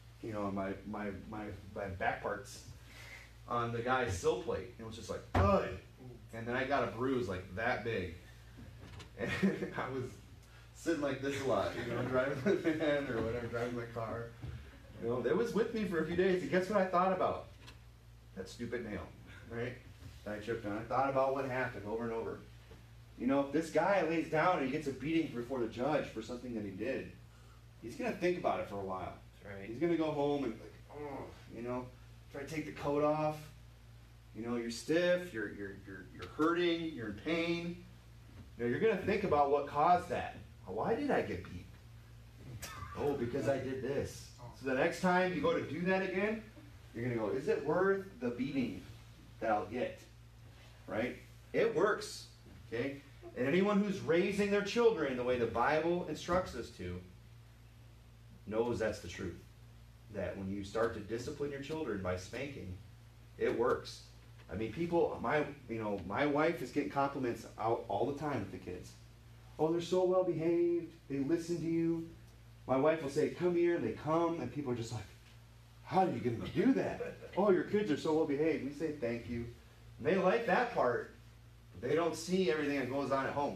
my back parts on the guy's sill plate. It was just like, ugh. And then I got a bruise like that big. And I was sitting like this a lot, driving the van or whatever, driving my car. It was with me for a few days. And guess what I thought about? That stupid nail, right? That I tripped on. I thought about what happened over and over. If this guy lays down and he gets a beating before the judge for something that he did, he's going to think about it for a while. That's right. He's going to go home and try to take the coat off. You're stiff, you're hurting, you're in pain. You're going to think about what caused that. Why did I get beat? Oh, because I did this. So the next time you go to do that again, you're going to go, is it worth the beating that I'll get? Right? It works. Okay? And anyone who's raising their children the way the Bible instructs us to knows that's the truth. That when you start to discipline your children by spanking, it works. I mean, my wife is getting compliments out all the time with the kids. Oh, they're so well behaved. They listen to you. My wife will say, come here, and they come, and people are just like, how are you going to do that? Oh, your kids are so well behaved. We say thank you. And they like that part, but they don't see everything that goes on at home.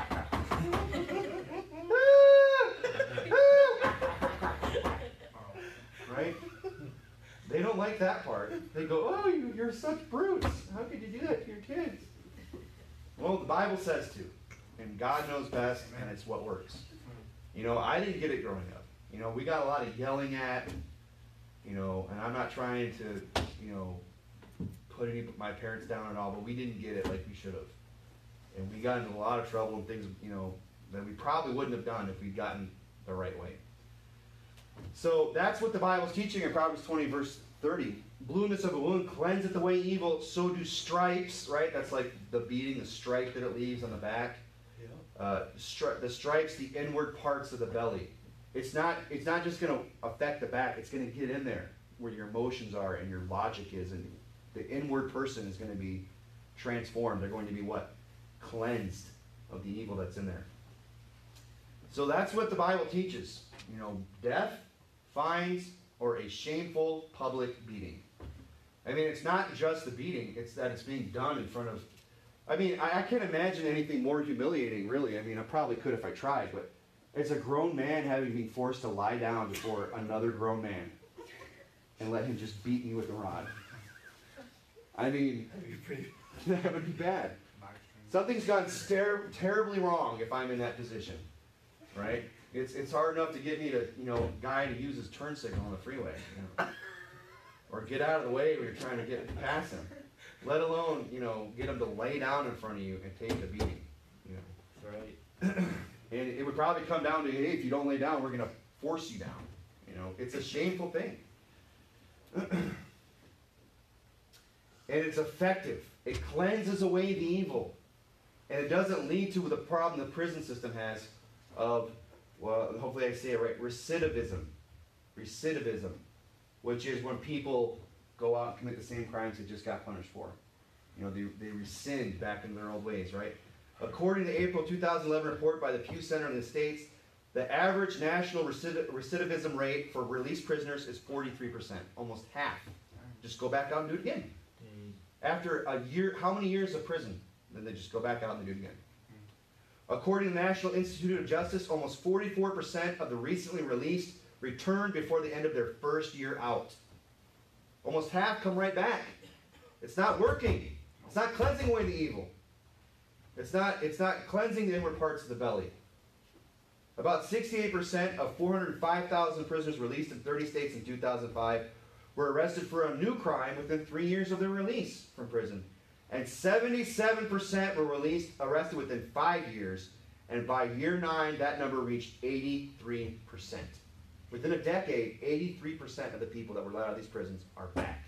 Right? They don't like that part. They go, oh, you're such brutes. How could you do that to your kids? Well, the Bible says to. And God knows best, and it's what works. I didn't get it growing up. We got a lot of yelling at, and I'm not trying to, put my parents down at all, but we didn't get it like we should have. And we got into a lot of trouble and things, that we probably wouldn't have done if we'd gotten the right way. So that's what the Bible's teaching in Proverbs 20, verse 30. Blueness of a wound cleanseth away evil, so do stripes, right? That's like the beating, the stripe that it leaves on the back. Yeah. The stripes, the inward parts of the belly. It's not just going to affect the back. It's going to get in there where your emotions are and your logic is. And the inward person is going to be transformed. They're going to be what? Cleansed of the evil that's in there. So that's what the Bible teaches. Death, fines, or a shameful public beating. I mean, it's not just the beating, it's that it's being done in front of... I can't imagine anything more humiliating, really. I probably could if I tried, but it's a grown man having been forced to lie down before another grown man and let him just beat me with a rod. That would be bad. Something's gone terribly wrong if I'm in that position, right? It's hard enough to get me to, guy to use his turn signal on the freeway, or get out of the way when you're trying to get past him. Let alone, get him to lay down in front of you and take the beating. Right. And it would probably come down to, hey, if you don't lay down, we're going to force you down. It's a shameful thing. And it's effective. It cleanses away the evil. And it doesn't lead to the problem the prison system has of, well, hopefully I say it right, recidivism. Recidivism, which is when people go out and commit the same crimes they just got punished for. They rescind back into their old ways, right? According to the April 2011 report by the Pew Center in the States, the average national recidivism rate for released prisoners is 43%, almost half. Just go back out and do it again. After a year, how many years of prison? Then they just go back out and do it again. According to the National Institute of Justice, almost 44% of the recently released returned before the end of their first year out. Almost half come right back. It's not working. It's not cleansing away the evil. It's not cleansing the inward parts of the belly. About 68% of 405,000 prisoners released in 30 states in 2005 were arrested for a new crime within 3 years of their release from prison. And 77% were arrested within 5 years. And by year 9, that number reached 83%. Within a decade, 83% of the people that were let out of these prisons are back.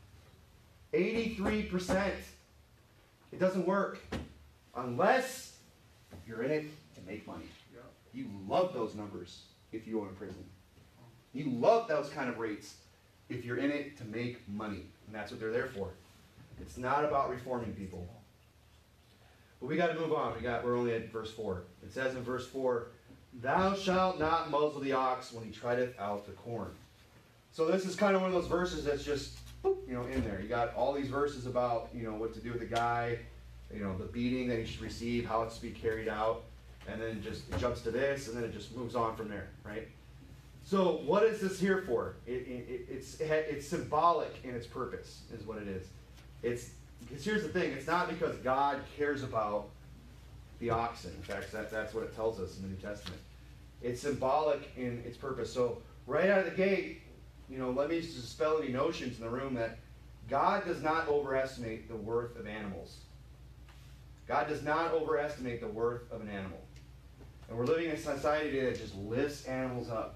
83%. It doesn't work unless you're in it to make money. You love those numbers if you own a prison. You love those kind of rates if you're in it to make money. And that's what they're there for. It's not about reforming people. But we got to move on. We're only at verse 4. It says in verse 4, "Thou shalt not muzzle the ox when he treadeth out the corn." So this is kind of one of those verses that's just, boop, in there. You got all these verses about, what to do with the guy, the beating that he should receive, how it's to be carried out, and then it jumps to this, and then it just moves on from there, right? So what is this here for? It's symbolic in its purpose, is what it is. Because here's the thing, it's not because God cares about the oxen. In fact, that's what it tells us in the New Testament. It's symbolic in its purpose. So right out of the gate, let me dispel any notions in the room that God does not overestimate the worth of animals. God does not overestimate the worth of an animal. And we're living in a society today that just lifts animals up.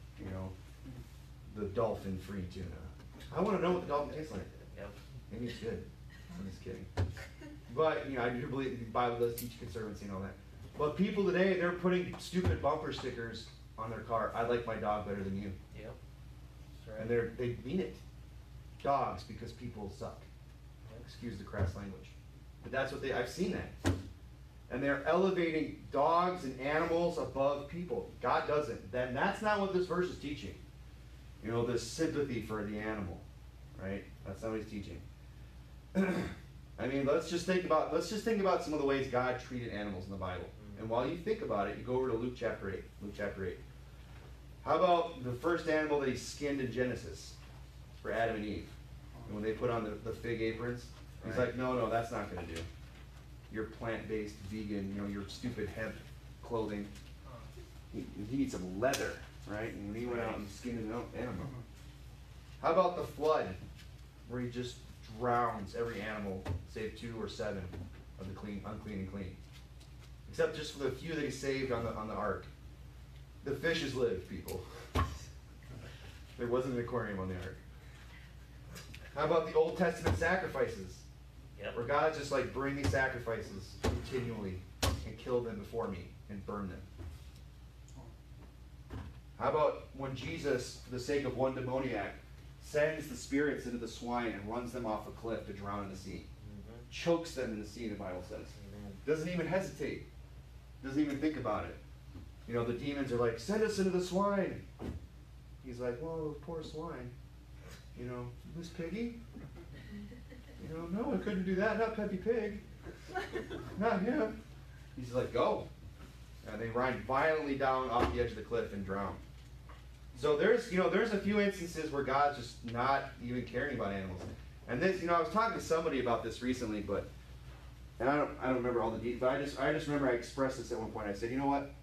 The dolphin-free tuna. I want to know what the dolphin tastes like. Yep. Maybe it's good. I'm just kidding. But, I do believe the Bible does teach conservancy and all that. But people today, they're putting stupid bumper stickers on their car. I like my dog better than you. Yep. That's right. And they mean it. Dogs, because people suck. Yep. Excuse the crass language. But that's what I've seen that. And they're elevating dogs and animals above people. God doesn't. Then that's not what this verse is teaching. This sympathy for the animal, right? That's not what he's teaching. I mean, let's just think about some of the ways God treated animals in the Bible. And while you think about it, you go over to Luke chapter 8. Luke chapter 8. How about the first animal that he skinned in Genesis for Adam and Eve? And when they put on the fig aprons, he's like, no, that's not going to do. Your plant-based, vegan, your stupid hemp clothing. He needs some leather, right? And he went out and skinned an animal. How about the flood, where he just drowns every animal, save 2 or 7 of the unclean and clean, except just for the few that he saved on the ark. The fishes lived, people. There wasn't an aquarium on the ark. How about the Old Testament sacrifices? Yep. Where God's just like, bring these sacrifices continually and kill them before me and burn them. How about when Jesus, for the sake of one demoniac, sends the spirits into the swine and runs them off a cliff to drown in the sea? Mm-hmm. Chokes them in the sea, the Bible says. Amen. Doesn't even hesitate. Doesn't even think about it. The demons are like, send us into the swine. He's like, well, those poor swine. Miss Piggy? No, I couldn't do that. Not Peppy Pig. Not him. He's like, go. And they ride violently down off the edge of the cliff and drown. So there's a few instances where God's just not even caring about animals. And this, I was talking to somebody about this recently, and I don't remember all the details, but I just remember I expressed this at one point. I said, you know what?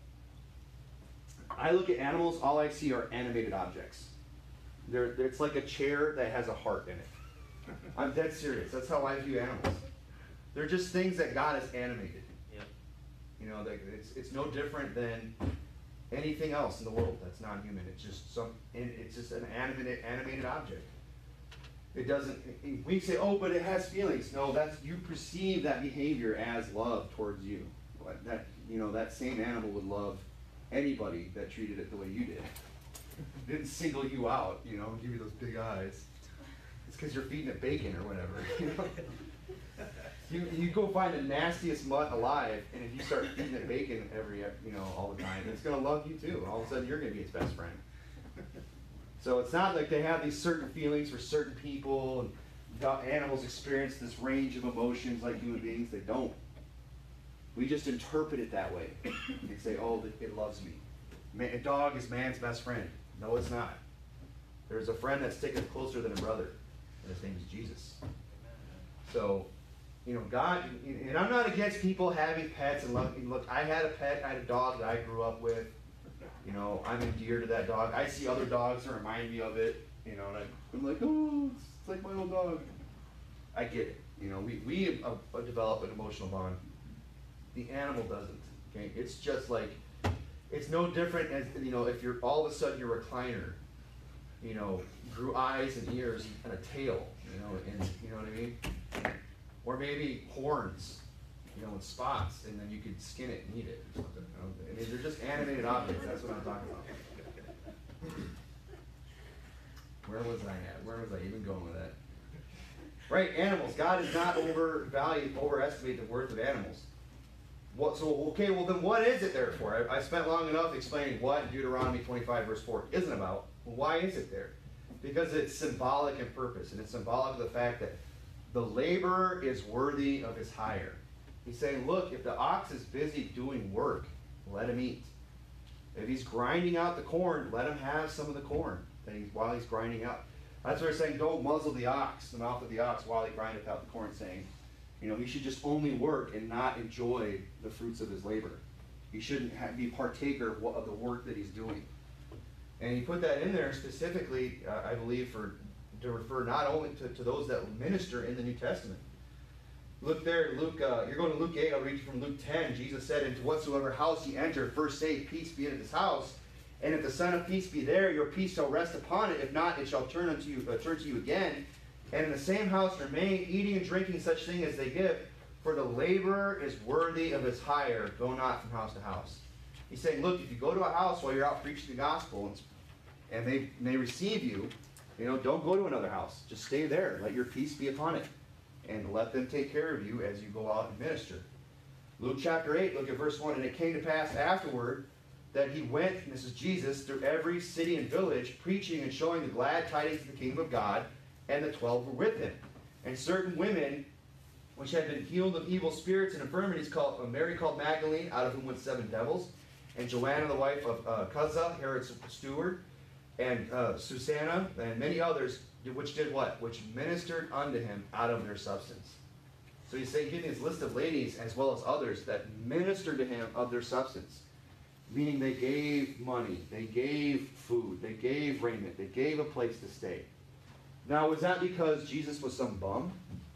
I look at animals, all I see are animated objects. It's like a chair that has a heart in it. I'm dead serious. That's how I view animals. They're just things that God has animated. Yep. It's no different than anything else in the world that's not human. It's just an animated object. It doesn't. We say, oh, but it has feelings. No, you perceive that behavior as love towards you. That same animal would love anybody that treated it the way you did. It didn't single you out, give you those big eyes. It's because you're feeding it bacon or whatever. You go find the nastiest mutt alive, and if you start feeding it bacon all the time, it's going to love you too. All of a sudden, you're going to be its best friend. So it's not like they have these certain feelings for certain people, and animals experience this range of emotions like human beings. They don't. We just interpret it that way and say, oh, it loves me. A dog is man's best friend. No, it's not. There's a friend that sticketh closer than a brother, and his name is Jesus. So, God, and I'm not against people having pets and loving. Look, I had a pet, I had a dog that I grew up with. I'm endeared to that dog. I see other dogs that remind me of it, and I'm like, oh, it's like my old dog. I get it. We have developed an emotional bond. The animal doesn't. Okay, it's just like, it's no different as if you're all of a sudden your recliner, grew eyes and ears and a tail, and you know what I mean, or maybe horns, and spots, and then you could skin it and eat it or something. I mean, they're just animated objects. That's what I'm talking about. Where was I at? Where was I even going with that? Right, animals. God does not overestimate the worth of animals. Okay, well then what is it there for? I spent long enough explaining what Deuteronomy 25 verse 4 isn't about. Well, why is it there? Because it's symbolic in purpose, and it's symbolic of the fact that the laborer is worthy of his hire. He's saying, look, if the ox is busy doing work, let him eat. If he's grinding out the corn, let him have some of the corn while he's grinding out. That's where he's saying, don't muzzle the ox, the mouth of the ox, while he grindeth out the corn, saying, he should just only work and not enjoy the fruits of his labor. He shouldn't be partaker of the work that he's doing. And he put that in there specifically, I believe, to refer not only to those that minister in the New Testament. Look there, Luke. You're going to Luke 8. I'll read you from Luke 10. Jesus said, "Into whatsoever house ye enter, first say, Peace be in this house. And if the Son of Peace be there, your peace shall rest upon it. If not, it shall turn to you again. And in the same house remain, eating and drinking such thing as they give. For the laborer is worthy of his hire. Go not from house to house." He's saying, look, if you go to a house while you're out preaching the gospel, and they receive you, don't go to another house. Just stay there. Let your peace be upon it. And let them take care of you as you go out and minister. Luke chapter 8, look at verse 1. "And it came to pass afterward that he went," and this is Jesus, "through every city and village, preaching and showing the glad tidings of the kingdom of God, and the 12 were with him. And certain women, which had been healed of evil spirits and infirmities, Mary called Magdalene, out of whom went 7 devils, and Joanna the wife of Chuza, Herod's steward, and Susanna, and many others, which did what? Which ministered unto him out of their substance." So he's saying, giving his list of ladies as well as others that ministered to him of their substance. Meaning they gave money, they gave food, they gave raiment, they gave a place to stay. Now, was that because Jesus was some bum?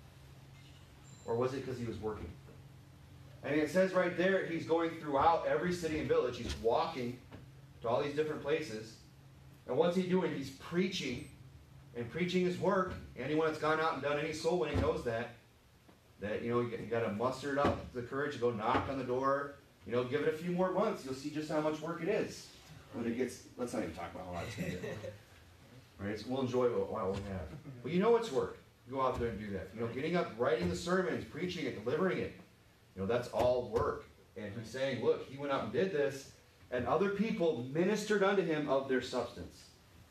Or was it because he was working? And it says right there, he's going throughout every city and village. He's walking to all these different places. And what's he doing? He's preaching. And preaching his work. Anyone that's gone out and done any soul winning knows that you got to muster up the courage to go knock on the door. Give it a few more months. You'll see just how much work it is. When it gets, let's not even talk about how hard it's going to get. Right? So we'll enjoy what we have. But it's work. Go out there and do that. Getting up, writing the sermons, preaching it, delivering it. That's all work. And he's saying, look, he went out and did this, and other people ministered unto him of their substance.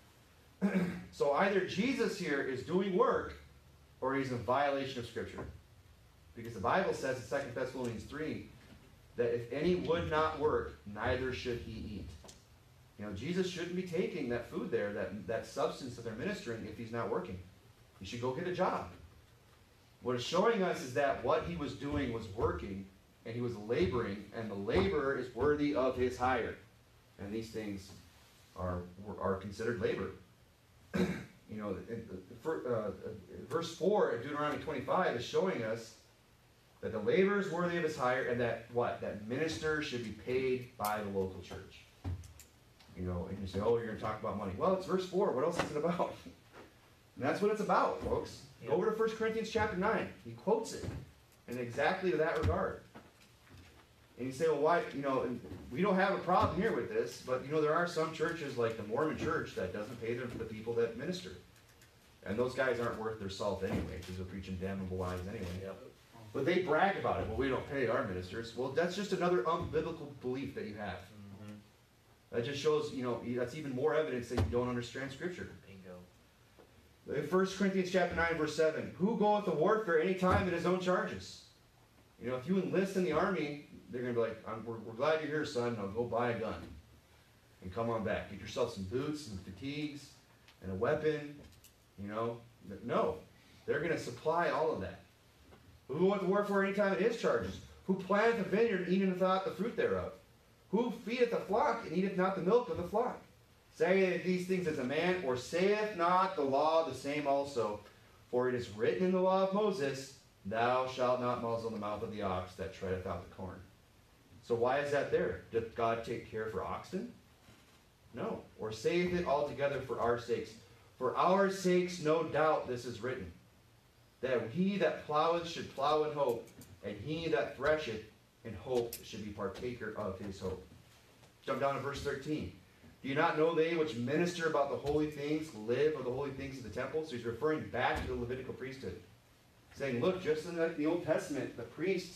So either Jesus here is doing work, or he's in violation of Scripture. Because the Bible says in 2 Thessalonians 3, that if any would not work, neither should he eat. Jesus shouldn't be taking that food there, that substance that they're ministering, if he's not working. He should go get a job. What it's showing us is that what he was doing was working, and he was laboring, and the laborer is worthy of his hire. And these things are considered labor. Verse 4 of Deuteronomy 25 is showing us that the laborer is worthy of his hire, and that minister should be paid by the local church. And you say, oh, you're going to talk about money. Well, it's verse 4. What else is it about? And that's what it's about, folks. Yep. Go over to 1 Corinthians chapter 9. He quotes it in exactly that regard. And you say, well, why? We don't have a problem here with this, but there are some churches like the Mormon Church that doesn't pay them for the people that minister. And those guys aren't worth their salt anyway, because they're preaching damnable lies anyway. Yep. But they brag about it. Well, we don't pay our ministers. Well, that's just another unbiblical belief that you have. Mm-hmm. That just shows, that's even more evidence that you don't understand Scripture. Bingo. In 1 Corinthians chapter 9, verse 7, "Who goeth to warfare any time at his own charges?" If you enlist in the army, they're going to be like, we're glad you're here, son. Now go buy a gun and come on back. Get yourself some boots and fatigues and a weapon. No. They're going to supply all of that. "Who goeth to warfare any time at his charges? Who planteth a vineyard and eateth not the fruit thereof? Who feedeth the flock and eateth not the milk of the flock? Sayeth these things as a man, or saith not the law the same also? For it is written in the law of Moses, Thou shalt not muzzle the mouth of the ox that treadeth out the corn." So why is that there? Doth God take care for oxen? No. "Or saith it altogether for our sakes? For our sakes, no doubt, this is written, that he that ploweth should plow in hope, and he that thresheth in hope should be partaker of his hope." Jump down to verse 13. "Do you not know they which minister about the holy things live of the holy things of the temple?" So he's referring back to the Levitical priesthood. Saying, look, just in the Old Testament, the priests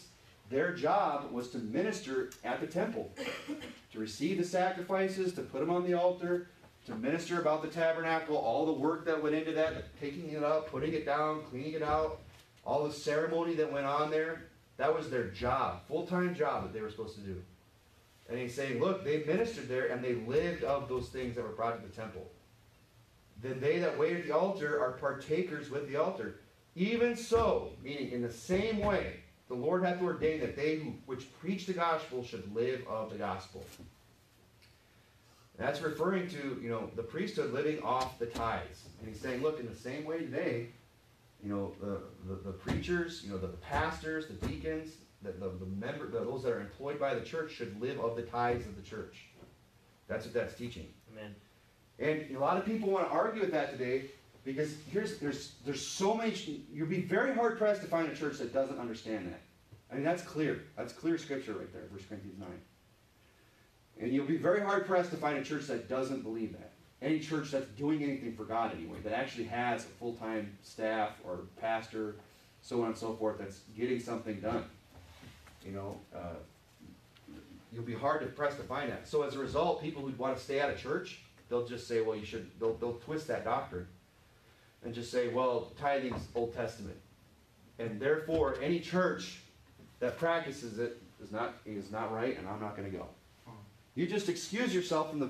their job was to minister at the temple, to receive the sacrifices, to put them on the altar, to minister about the tabernacle, all the work that went into that, picking it up, putting it down, cleaning it out, all the ceremony that went on there. That was their job, full-time job that they were supposed to do. And he's saying, look, they ministered there and they lived of those things that were brought to the temple. Then they that wait at the altar are partakers with the altar. Even so, meaning in the same way, the Lord hath ordained that they which preach the gospel should live of the gospel. That's referring to, the priesthood living off the tithes. And he's saying, look, in the same way today, the preachers, the pastors, the deacons, those that are employed by the church should live of the tithes of the church. That's what that's teaching. Amen. And a lot of people want to argue with that today because there's so many. You'd be very hard pressed to find a church that doesn't understand that. I mean, that's clear. That's clear scripture right there, 1 Corinthians 9. And you'll be very hard pressed to find a church that doesn't believe that. Any church that's doing anything for God anyway, that actually has a full-time staff or pastor, so on and so forth, that's getting something done. You'll be hard to press to find that. So as a result, people who want to stay out of church, they'll just say, well, you should. They'll twist that doctrine and just say, well, tithing's Old Testament, and therefore any church that practices it is not right, and I'm not going to go. You just excuse yourself from the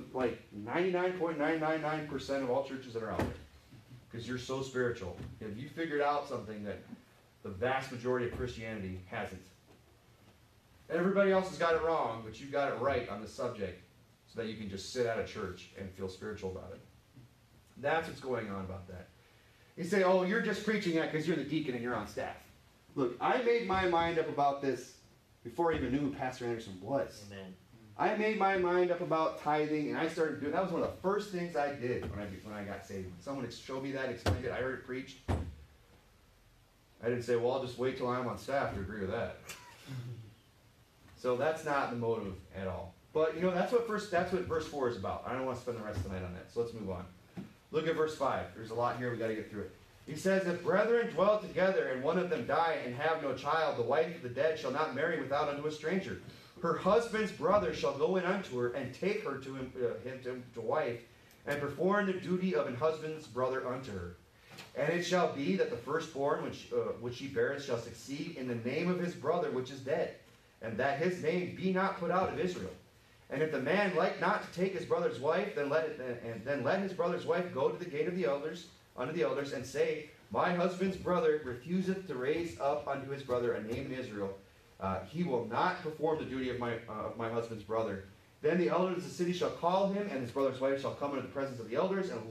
99.999% of all churches that are out there because you're so spiritual. If you figured out something that the vast majority of Christianity hasn't. Everybody else has got it wrong, but you got it right on the subject so that you can just sit out of church and feel spiritual about it. That's what's going on about that. You say, oh, you're just preaching that because you're the deacon and you're on staff. Look, I made my mind up about this before I even knew who Pastor Anderson was. Amen. I made my mind up about tithing, and I started doing. That was one of the first things I did when I got saved. Someone showed me that, explained it. I heard it preached. I didn't say, well, I'll just wait till I'm on staff to agree with that. So that's not the motive at all. But that's what verse 4 is about. I don't want to spend the rest of the night on that. So let's move on. Look at verse 5. There's a lot here. We got to get through it. He says, if brethren dwell together, and one of them die and have no child, the wife of the dead shall not marry without unto a stranger. Her husband's brother shall go in unto her, and take her to him to wife, and perform the duty of an husband's brother unto her. And it shall be that the firstborn which she beareth shall succeed in the name of his brother which is dead, and that his name be not put out of Israel. And if the man like not to take his brother's wife, then let his brother's wife go to the gate of the elders, unto the elders, and say, my husband's brother refuseth to raise up unto his brother a name in Israel. He will not perform the duty of my husband's brother. Then the elders of the city shall call him, and his brother's wife shall come into the presence of the elders, and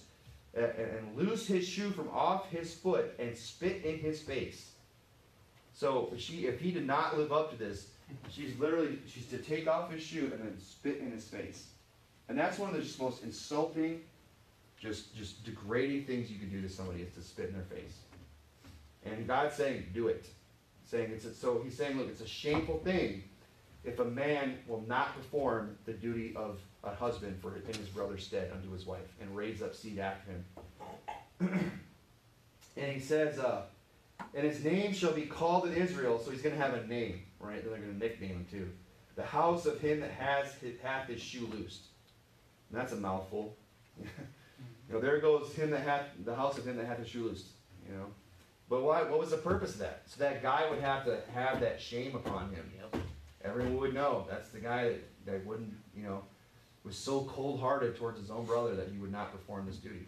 loose his shoe from off his foot, and spit in his face. So if he did not live up to this, she's to take off his shoe and then spit in his face. And that's one of the most insulting, just degrading things you can do to somebody, is to spit in their face. And God's saying, do it. So he's saying, look, it's a shameful thing if a man will not perform the duty of a husband in his brother's stead unto his wife and raise up seed after him. And he says, and his name shall be called in Israel, so he's going to have a name, right? They're going to nickname him too. The house of him that hath his shoe loosed. And that's a mouthful. There goes the house of him that hath his shoe loosed. But why? What was the purpose of that? So that guy would have to have that shame upon him. Yep. Everyone would know that's the guy that wouldn't, was so cold-hearted towards his own brother that he would not perform this duty.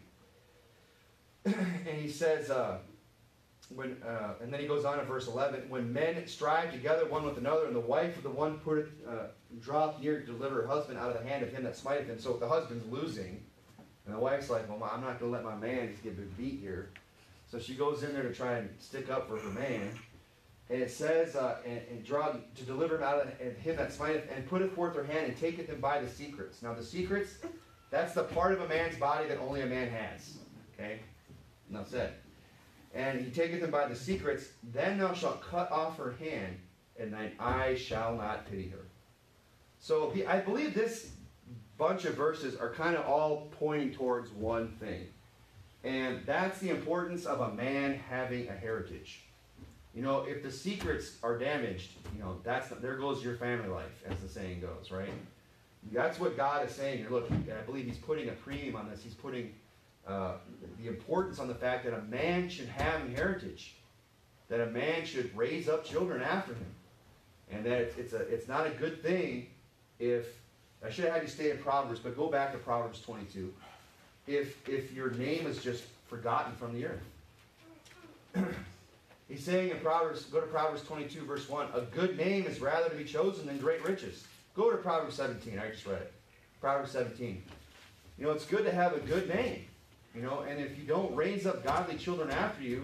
And he says, and then he goes on in verse 11, when men strive together one with another, and the wife of the one draweth near to deliver her husband out of the hand of him that smiteth him. So if the husband's losing, and the wife's like, well, I'm not going to let my man just get beat here. So she goes in there to try and stick up for her man. And it says, and draw to deliver him out of him that smiteth, and putteth forth her hand, and taketh him by the secrets. Now the secrets, that's the part of a man's body that only a man has. Okay? Enough said. And he taketh him by the secrets, then thou shalt cut off her hand, and thine eye shall not pity her. So I believe this bunch of verses are kind of all pointing towards one thing. And that's the importance of a man having a heritage. You know, if the secrets are damaged, you know, there goes your family life, as the saying goes, right? That's what God is saying here. Look, I believe he's putting a premium on this. He's putting the importance on the fact that a man should have an heritage, that a man should raise up children after him, and that it's not a good thing if, I should have had you stay in Proverbs, but go back to Proverbs 22, if your name is just forgotten from the earth. He's saying in Proverbs, go to Proverbs 22, verse 1, a good name is rather to be chosen than great riches. Go to Proverbs 17, I just read it. Proverbs 17. You know, it's good to have a good name. You know, and if you don't raise up godly children after you,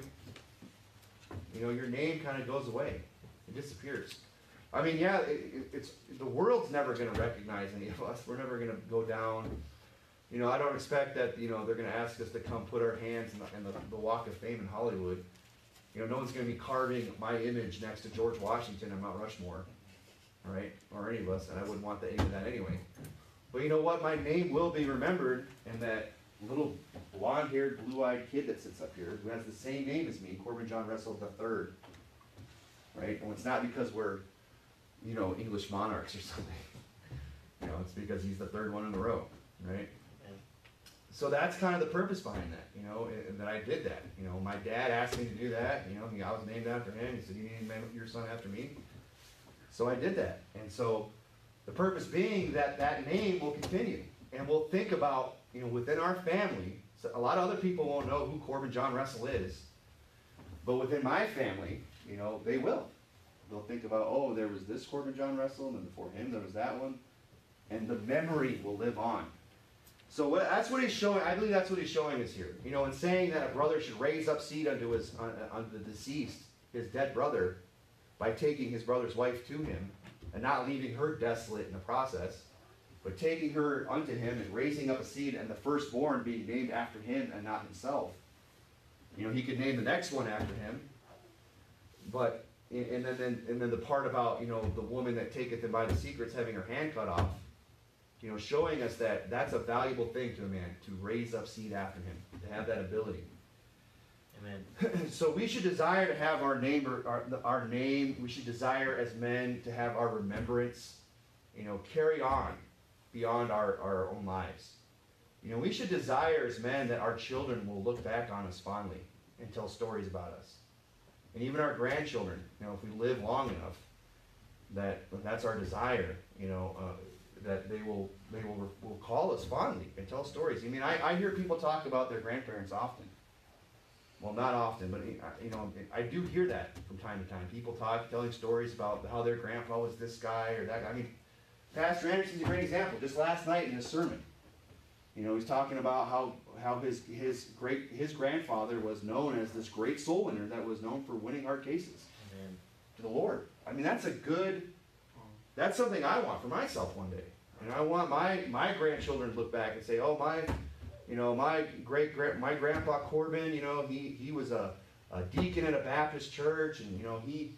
you know, your name kind of goes away. It disappears. I mean, yeah, it's the world's never going to recognize any of us. We're never going to go down. You know, I don't expect that, you know, they're going to ask us to come put our hands in the Walk of Fame in Hollywood. You know, no one's going to be carving my image next to George Washington on Mount Rushmore, right? Or any of us, and I wouldn't want any of that anyway. But you know what? My name will be remembered, and that little blonde-haired, blue-eyed kid that sits up here, who has the same name as me, Corbin John Russell III, right? And it's not because we're, you know, English monarchs or something. You know, it's because he's the third one in a row, right? So that's kind of the purpose behind that, you know, that I did that. You know, my dad asked me to do that. You know, I was named after him. He said, you need to name your son after me. So I did that. And so the purpose being that that name will continue. And we'll think about, you know, within our family, so a lot of other people won't know who Corbin John Russell is. But within my family, you know, they will. They'll think about, oh, there was this Corbin John Russell, and then before him there was that one. And the memory will live on. So that's what he's showing. I believe that's what he's showing us here. You know, in saying that a brother should raise up seed unto the deceased, his dead brother, by taking his brother's wife to him, and not leaving her desolate in the process, but taking her unto him and raising up a seed, and the firstborn being named after him and not himself. You know, he could name the next one after him, but and then the part about, you know, the woman that taketh him by the secrets having her hand cut off. You know, showing us that that's a valuable thing to a man, to raise up seed after him, to have that ability. Amen. So we should desire to have our name, our name, we should desire as men to have our remembrance, you know, carry on beyond our own lives. You know, we should desire as men that our children will look back on us fondly and tell stories about us. And even our grandchildren, you know, if we live long enough, that's our desire, you know, that they will call us fondly and tell stories. I mean, I hear people talk about their grandparents often. Well, not often, but you know, I do hear that from time to time. People telling stories about how their grandpa was this guy or that guy. I mean, Pastor Anderson's a great example. Just last night in his sermon, you know, he's talking about how his grandfather was known as this great soul winner that was known for winning hard cases. Amen. To the Lord. I mean, that's something I want for myself one day. And I want my grandchildren to look back and say, oh, my grandpa Corbin, you know, he was a deacon at a Baptist church, and you know,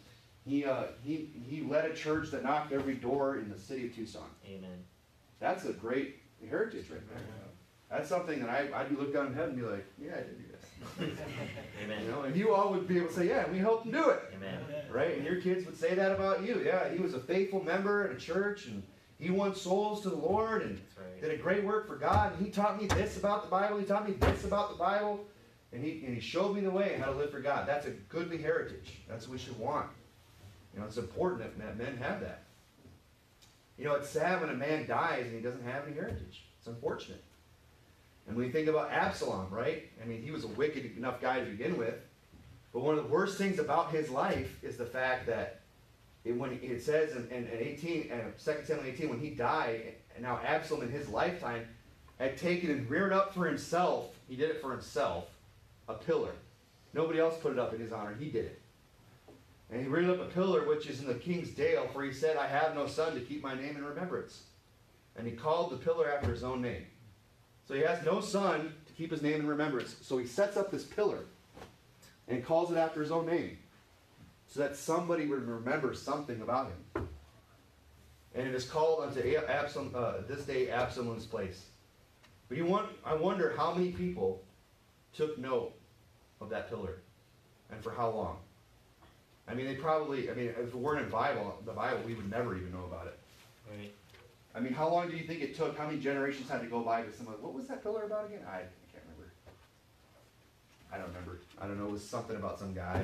he led a church that knocked every door in the city of Tucson. Amen. That's a great heritage right there. That's something that I'd be looked down in heaven and be like, yeah, I did do this. Amen. You know, and you all would be able to say, yeah, we helped him do it. Amen. Right? And your kids would say that about you. Yeah, he was a faithful member in a church, and he won souls to the Lord, and Right. did a great work for God. And he taught me this about the Bible. He taught me this about the Bible. And he showed me the way how to live for God. That's a goodly heritage. That's what we should want. You know, it's important that men have that. You know, it's sad when a man dies and he doesn't have any heritage. It's unfortunate. And when you think about Absalom, right? I mean, he was a wicked enough guy to begin with. But one of the worst things about his life is the fact that when it says in 2 Samuel 18, when he died, and now Absalom in his lifetime had taken and reared up for himself, he did it for himself, a pillar. Nobody else put it up in his honor. He did it. And he reared up a pillar which is in the king's dale, for he said, I have no son to keep my name in remembrance. And he called the pillar after his own name. So he has no son to keep his name in remembrance. So he sets up this pillar and calls it after his own name, so that somebody would remember something about him. And it is called unto Absalom, this day Absalom's place. But I wonder how many people took note of that pillar, and for how long. I mean, they probably, I mean, if it weren't in the Bible, we would never even know about it. Right. I mean, how long do you think it took? How many generations had to go by to someone, what was that pillar about again? I can't remember. I don't remember. I don't know. It was something about some guy.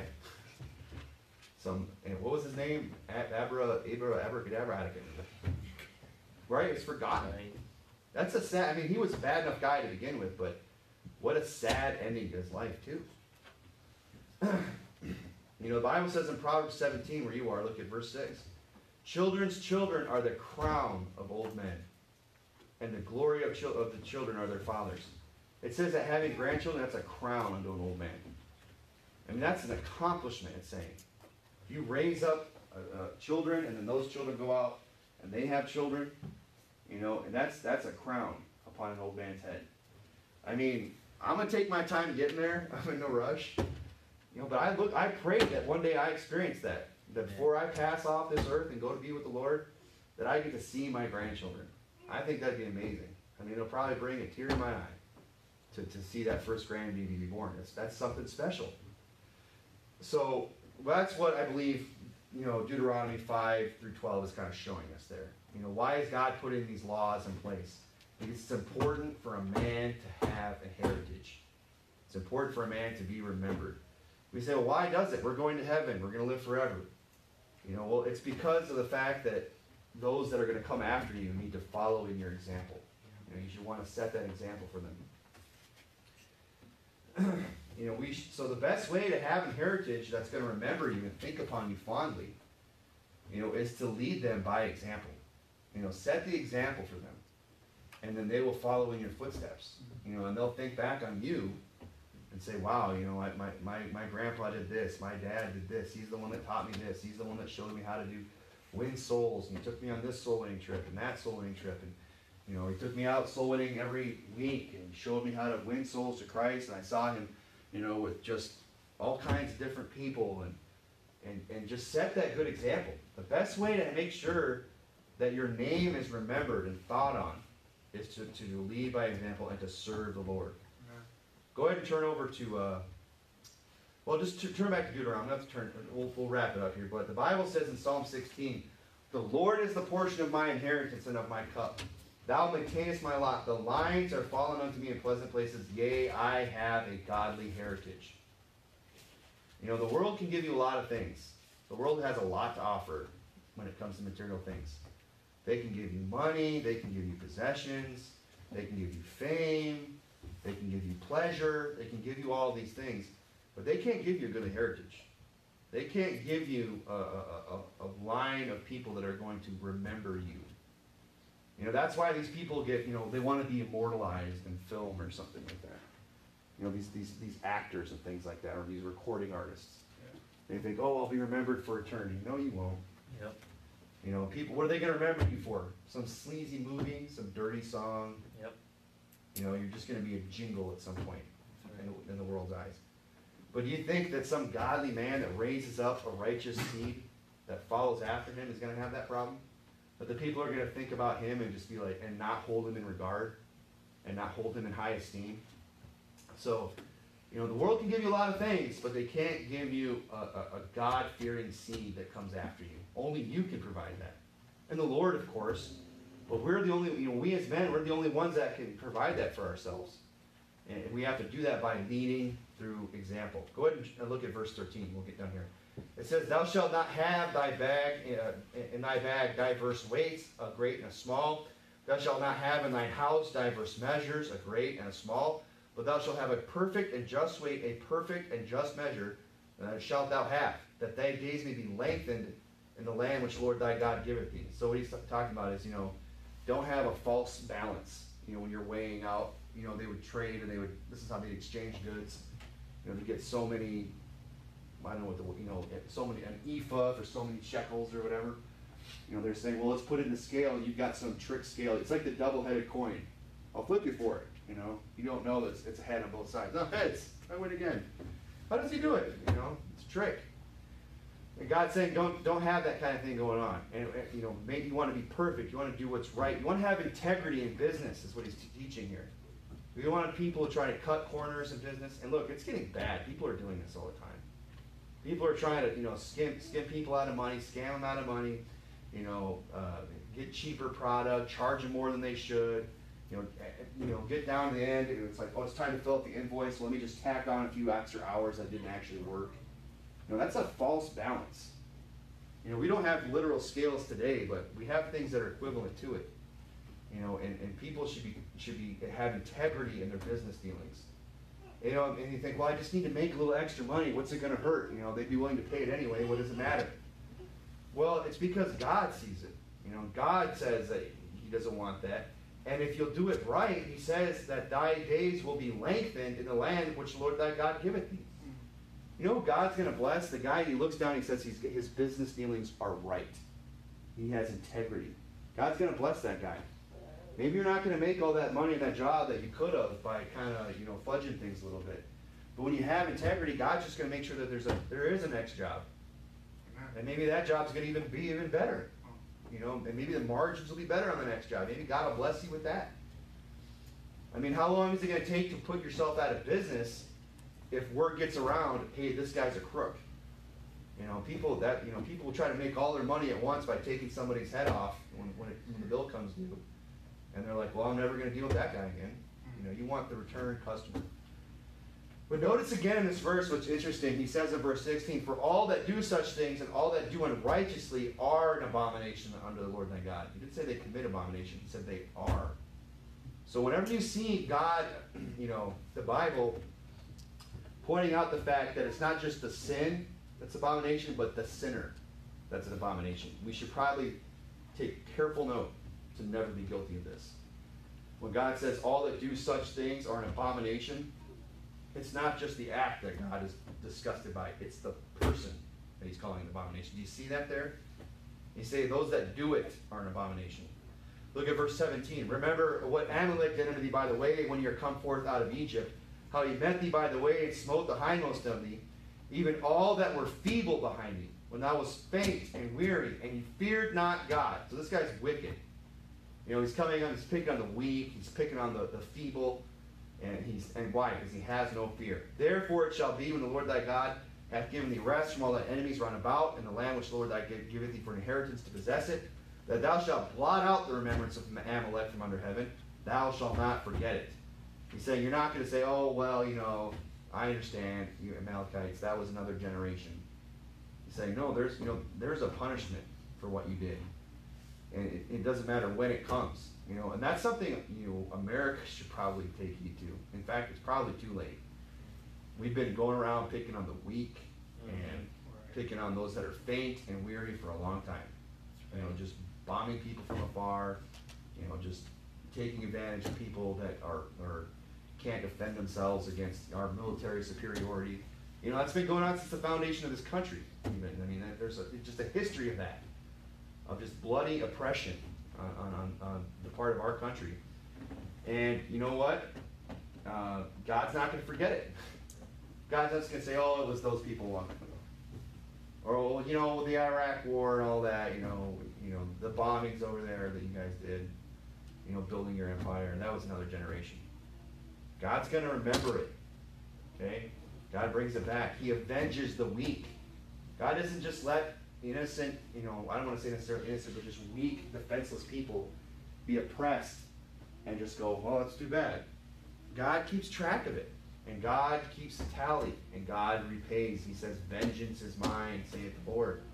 And what was his name? Abracadabra. I can't remember. Right? It's forgotten. Right. That's a sad, I mean, he was a bad enough guy to begin with, but what a sad ending to his life, too. You know, the Bible says in Proverbs 17, where you are, look at verse 6. Children's children are the crown of old men, and the glory of the children are their fathers. It says that having grandchildren, that's a crown unto an old man. I mean, that's an accomplishment, it's saying. If you raise up children, and then those children go out, and they have children, you know, and that's a crown upon an old man's head. I mean, I'm going to take my time getting there. I'm in no rush. You know, but I pray that one day I experience that before I pass off this earth and go to be with the Lord, that I get to see my grandchildren. I think that'd be amazing. I mean, it'll probably bring a tear in my eye to see that first grandbaby be born. That's something special. So that's what I believe, you know, Deuteronomy 5 through 12 is kind of showing us there. You know, why is God putting these laws in place? Because it's important for a man to have a heritage. It's important for a man to be remembered. We say, well, why does it? We're going to heaven. We're going to live forever. You know, well, it's because of the fact that those that are going to come after you need to follow in your example. You know, you should want to set that example for them. You know, so the best way to have a heritage that's going to remember you and think upon you fondly, you know, is to lead them by example. You know, set the example for them, and then they will follow in your footsteps. You know, and they'll think back on you and say, wow, you know, my grandpa did this, my dad did this, he's the one that taught me this, he's the one that showed me how to win souls, and he took me on this soul winning trip and that soul winning trip, and you know, he took me out soul winning every week and showed me how to win souls to Christ, and I saw him, you know, with just all kinds of different people, and just set that good example. The best way to make sure that your name is remembered and thought on is to lead by example and to serve the Lord. Go ahead and turn over to, turn back to Deuteronomy. We'll wrap it up here. But the Bible says in Psalm 16, the Lord is the portion of my inheritance and of my cup. Thou maintainest my lot. The lines are fallen unto me in pleasant places. Yea, I have a godly heritage. You know, the world can give you a lot of things. The world has a lot to offer when it comes to material things. They can give you money. They can give you possessions. They can give you fame. They can give you pleasure. They can give you all these things. But they can't give you a good heritage. They can't give you a line of people that are going to remember you. You know, that's why these people get, you know, they want to be immortalized in film or something like that. You know, these actors and things like that, or these recording artists. Yeah. They think, oh, I'll be remembered for eternity. No, you won't. Yep. You know, people, what are they going to remember you for? Some sleazy movie, some dirty song. Yep. You know, you're just going to be a jingle at some point in the world's eyes. But do you think that some godly man that raises up a righteous seed that follows after him is going to have that problem? That the people are going to think about him and just be like, and not hold him in regard, and not hold him in high esteem? So, you know, the world can give you a lot of things, but they can't give you a God-fearing seed that comes after you. Only you can provide that. And the Lord, of course. But we're the only, you know, we as men, we're the only ones that can provide that for ourselves. And we have to do that by leading through example. Go ahead and look at verse 13. We'll get down here. It says, thou shalt not have thy bag, in thy bag diverse weights, a great and a small. Thou shalt not have in thine house diverse measures, a great and a small. But thou shalt have a perfect and just weight, a perfect and just measure, shalt thou have, that thy days may be lengthened in the land which Lord thy God giveth thee. So what he's talking about is, you know, don't have a false balance. You know, when you're weighing out, you know, they would trade and this is how they exchange goods. You know, they get so many, I don't know what the, you know, so many, an ephah for so many shekels or whatever. You know, they're saying, well, let's put it in the scale. You've got some trick scale. It's like the double-headed coin. I'll flip you for it. You know, you don't know that it's a head on both sides. No, heads. I win again. How does he do it? You know, it's a trick. And God's saying, don't have that kind of thing going on. And you know, maybe you want to be perfect. You want to do what's right. You want to have integrity in business, is what he's teaching here. We don't want people to try to cut corners in business. And look, it's getting bad. People are doing this all the time. People are trying to, skim people out of money, scam them out of money, get cheaper product, charge them more than they should, get down to the end, and it's like, oh, it's time to fill out the invoice, let me just tack on a few extra hours that didn't actually work. That's a false balance. We don't have literal scales today, but we have things that are equivalent to it. And people should have integrity in their business dealings. And you think, well, I just need to make a little extra money. What's it going to hurt? They'd be willing to pay it anyway. What does it matter? Well, it's because God sees it. God says that He doesn't want that. And if you'll do it right, He says that thy days will be lengthened in the land which the Lord thy God giveth thee. God's going to bless the guy. He looks down. He says his business dealings are right. He has integrity. God's going to bless that guy. Maybe you're not going to make all that money in that job that you could have by kind of, fudging things a little bit. But when you have integrity, God's just going to make sure that there is a next job. And maybe that job's going to be even better. And maybe the margins will be better on the next job. Maybe God will bless you with that. I mean, how long is it going to take to put yourself out of business if word gets around, hey, this guy's a crook? People will try to make all their money at once by taking somebody's head off when the bill comes due. And they're like, well, I'm never going to deal with that guy again. You want the return customer. But notice again in this verse what's interesting. He says in verse 16, for all that do such things and all that do unrighteously are an abomination unto the Lord thy God. He didn't say they commit abomination. He said they are. So whenever you see God, the Bible, pointing out the fact that it's not just the sin that's abomination, but the sinner that's an abomination, we should probably take careful note to never be guilty of this. When God says all that do such things are an abomination, it's not just the act that God is disgusted by, it's the person that He's calling an abomination. Do you see that there? He says those that do it are an abomination. Look at verse 17. Remember what Amalek did unto thee by the way when you are come forth out of Egypt, how he met thee by the way and smote the hindmost of thee, even all that were feeble behind thee, when thou wast faint and weary, and you feared not God. So this guy's wicked. He's picking on the weak, he's picking on the feeble, and why? Because he has no fear. Therefore it shall be when the Lord thy God hath given thee rest from all thy enemies round about, in the land which the Lord thy God giveth thee for an inheritance to possess it, that thou shalt blot out the remembrance of Amalek from under heaven, thou shalt not forget it. He's saying you're not going to say, oh, well, I understand, you Amalekites, that was another generation. He's saying, no, there's a punishment for what you did. And it doesn't matter when it comes, and that's something, America should probably take heed to. In fact, it's probably too late. We've been going around picking on the weak and picking on those that are faint and weary for a long time. Just bombing people from afar, just taking advantage of people that are can't defend themselves against our military superiority. That's been going on since the foundation of this country. Even there's just a history of that, of just bloody oppression on the part of our country. And you know what? God's not going to forget it. God's not just going to say, oh, it was those people long ago. Or, the Iraq War and all that, the bombings over there that you guys did, building your empire, and that was another generation. God's going to remember it. Okay? God brings it back. He avenges the weak. God doesn't just let innocent, I don't want to say necessarily innocent, but just weak, defenseless people be oppressed and just go, well, that's too bad. God keeps track of it, and God keeps a tally, and God repays. He says, vengeance is mine, saith the Lord.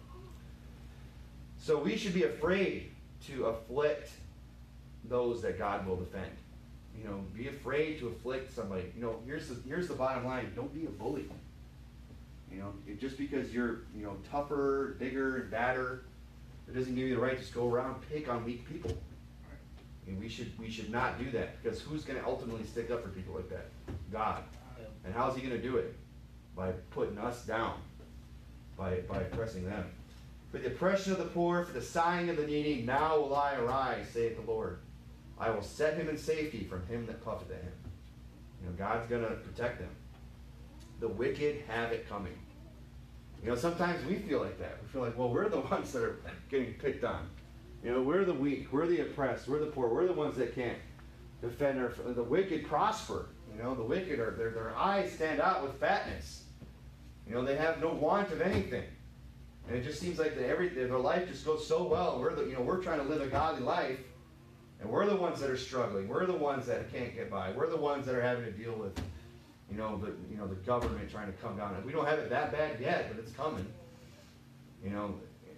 So we should be afraid to afflict those that God will defend. Be afraid to afflict somebody. Here's the bottom line. Don't be a bully. Just because you're, tougher, bigger, and badder, it doesn't give you the right to just go around and pick on weak people. And we should not do that, because who's going to ultimately stick up for people like that? God. And how's He going to do it? By putting us down, by oppressing them. For the oppression of the poor, for the sighing of the needy, now will I arise, saith the Lord. I will set him in safety from him that puffeth at him. God's going to protect them. The wicked have it coming. Sometimes we feel like that. We feel like, well, we're the ones that are getting picked on. We're the weak. We're the oppressed. We're the poor. We're the ones that can't defend the wicked prosper. The wicked their eyes stand out with fatness. You know, they have no want of anything. And it just seems like their life just goes so well. We're trying to live a godly life, and we're the ones that are struggling. We're the ones that can't get by. We're the ones that are having to deal with, the government trying to come down. And we don't have it that bad yet, but it's coming. You know,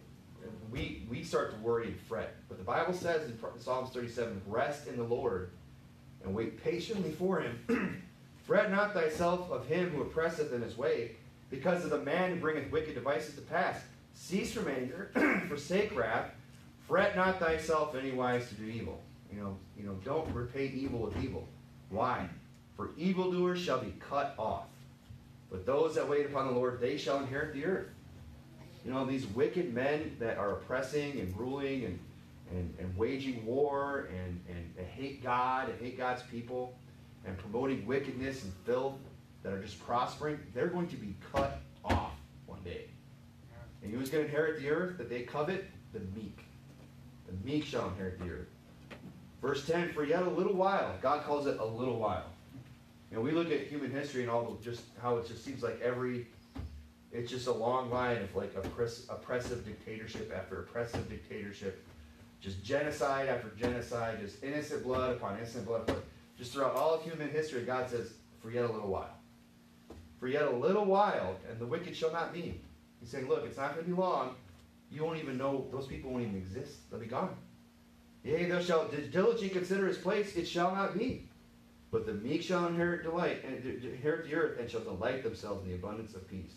we start to worry and fret. But the Bible says in Psalms 37, rest in the Lord and wait patiently for him. Fret not thyself of him who oppresseth in his way, because of the man who bringeth wicked devices to pass. Cease from anger, forsake wrath. Fret not thyself anywise to do evil. Don't repay evil with evil. Why? For evildoers shall be cut off. But those that wait upon the Lord, they shall inherit the earth. These wicked men that are oppressing and ruling and waging war and hate God and hate God's people and promoting wickedness and filth that are just prospering, they're going to be cut off one day. And who's going to inherit the earth that they covet? The meek. The meek shall inherit the earth. Verse 10, for yet a little while. God calls it a little while. We look at human history and just how it just seems like it's just a long line of like oppressive dictatorship after oppressive dictatorship. Just genocide after genocide, just innocent blood upon innocent blood. Just throughout all of human history, God says, for yet a little while. For yet a little while, and the wicked shall not be. He's saying, look, it's not going to be long. You won't even know, those people won't even exist. They'll be gone. Yea, thou shalt diligently consider his place, it shall not be. But the meek shall inherit inherit the earth, and shall delight themselves in the abundance of peace.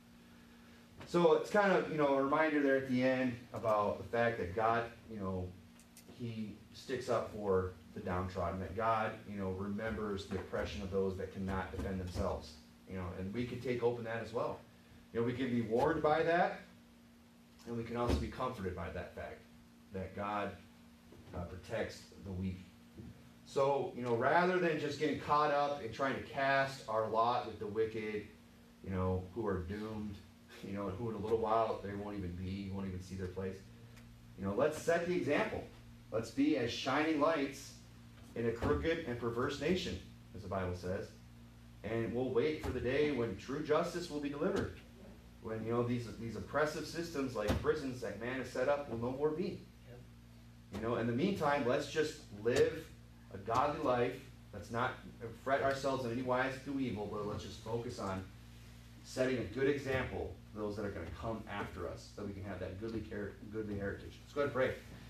So it's kind of, a reminder there at the end about the fact that God, he sticks up for the downtrodden, that God, remembers the oppression of those that cannot defend themselves. And we can take hope in that as well. We can be warned by that, and we can also be comforted by that fact, that God protects the weak. So, rather than just getting caught up in trying to cast our lot with the wicked, who are doomed, and who in a little while they won't even see their place. Let's set the example. Let's be as shining lights in a crooked and perverse nation, as the Bible says. And we'll wait for the day when true justice will be delivered. When, these oppressive systems like prisons that man has set up will no more be. In the meantime, let's just live a godly life. Let's not fret ourselves in any wise to do evil, but let's just focus on setting a good example for those that are going to come after us, so we can have that goodly heritage. Let's go ahead and pray.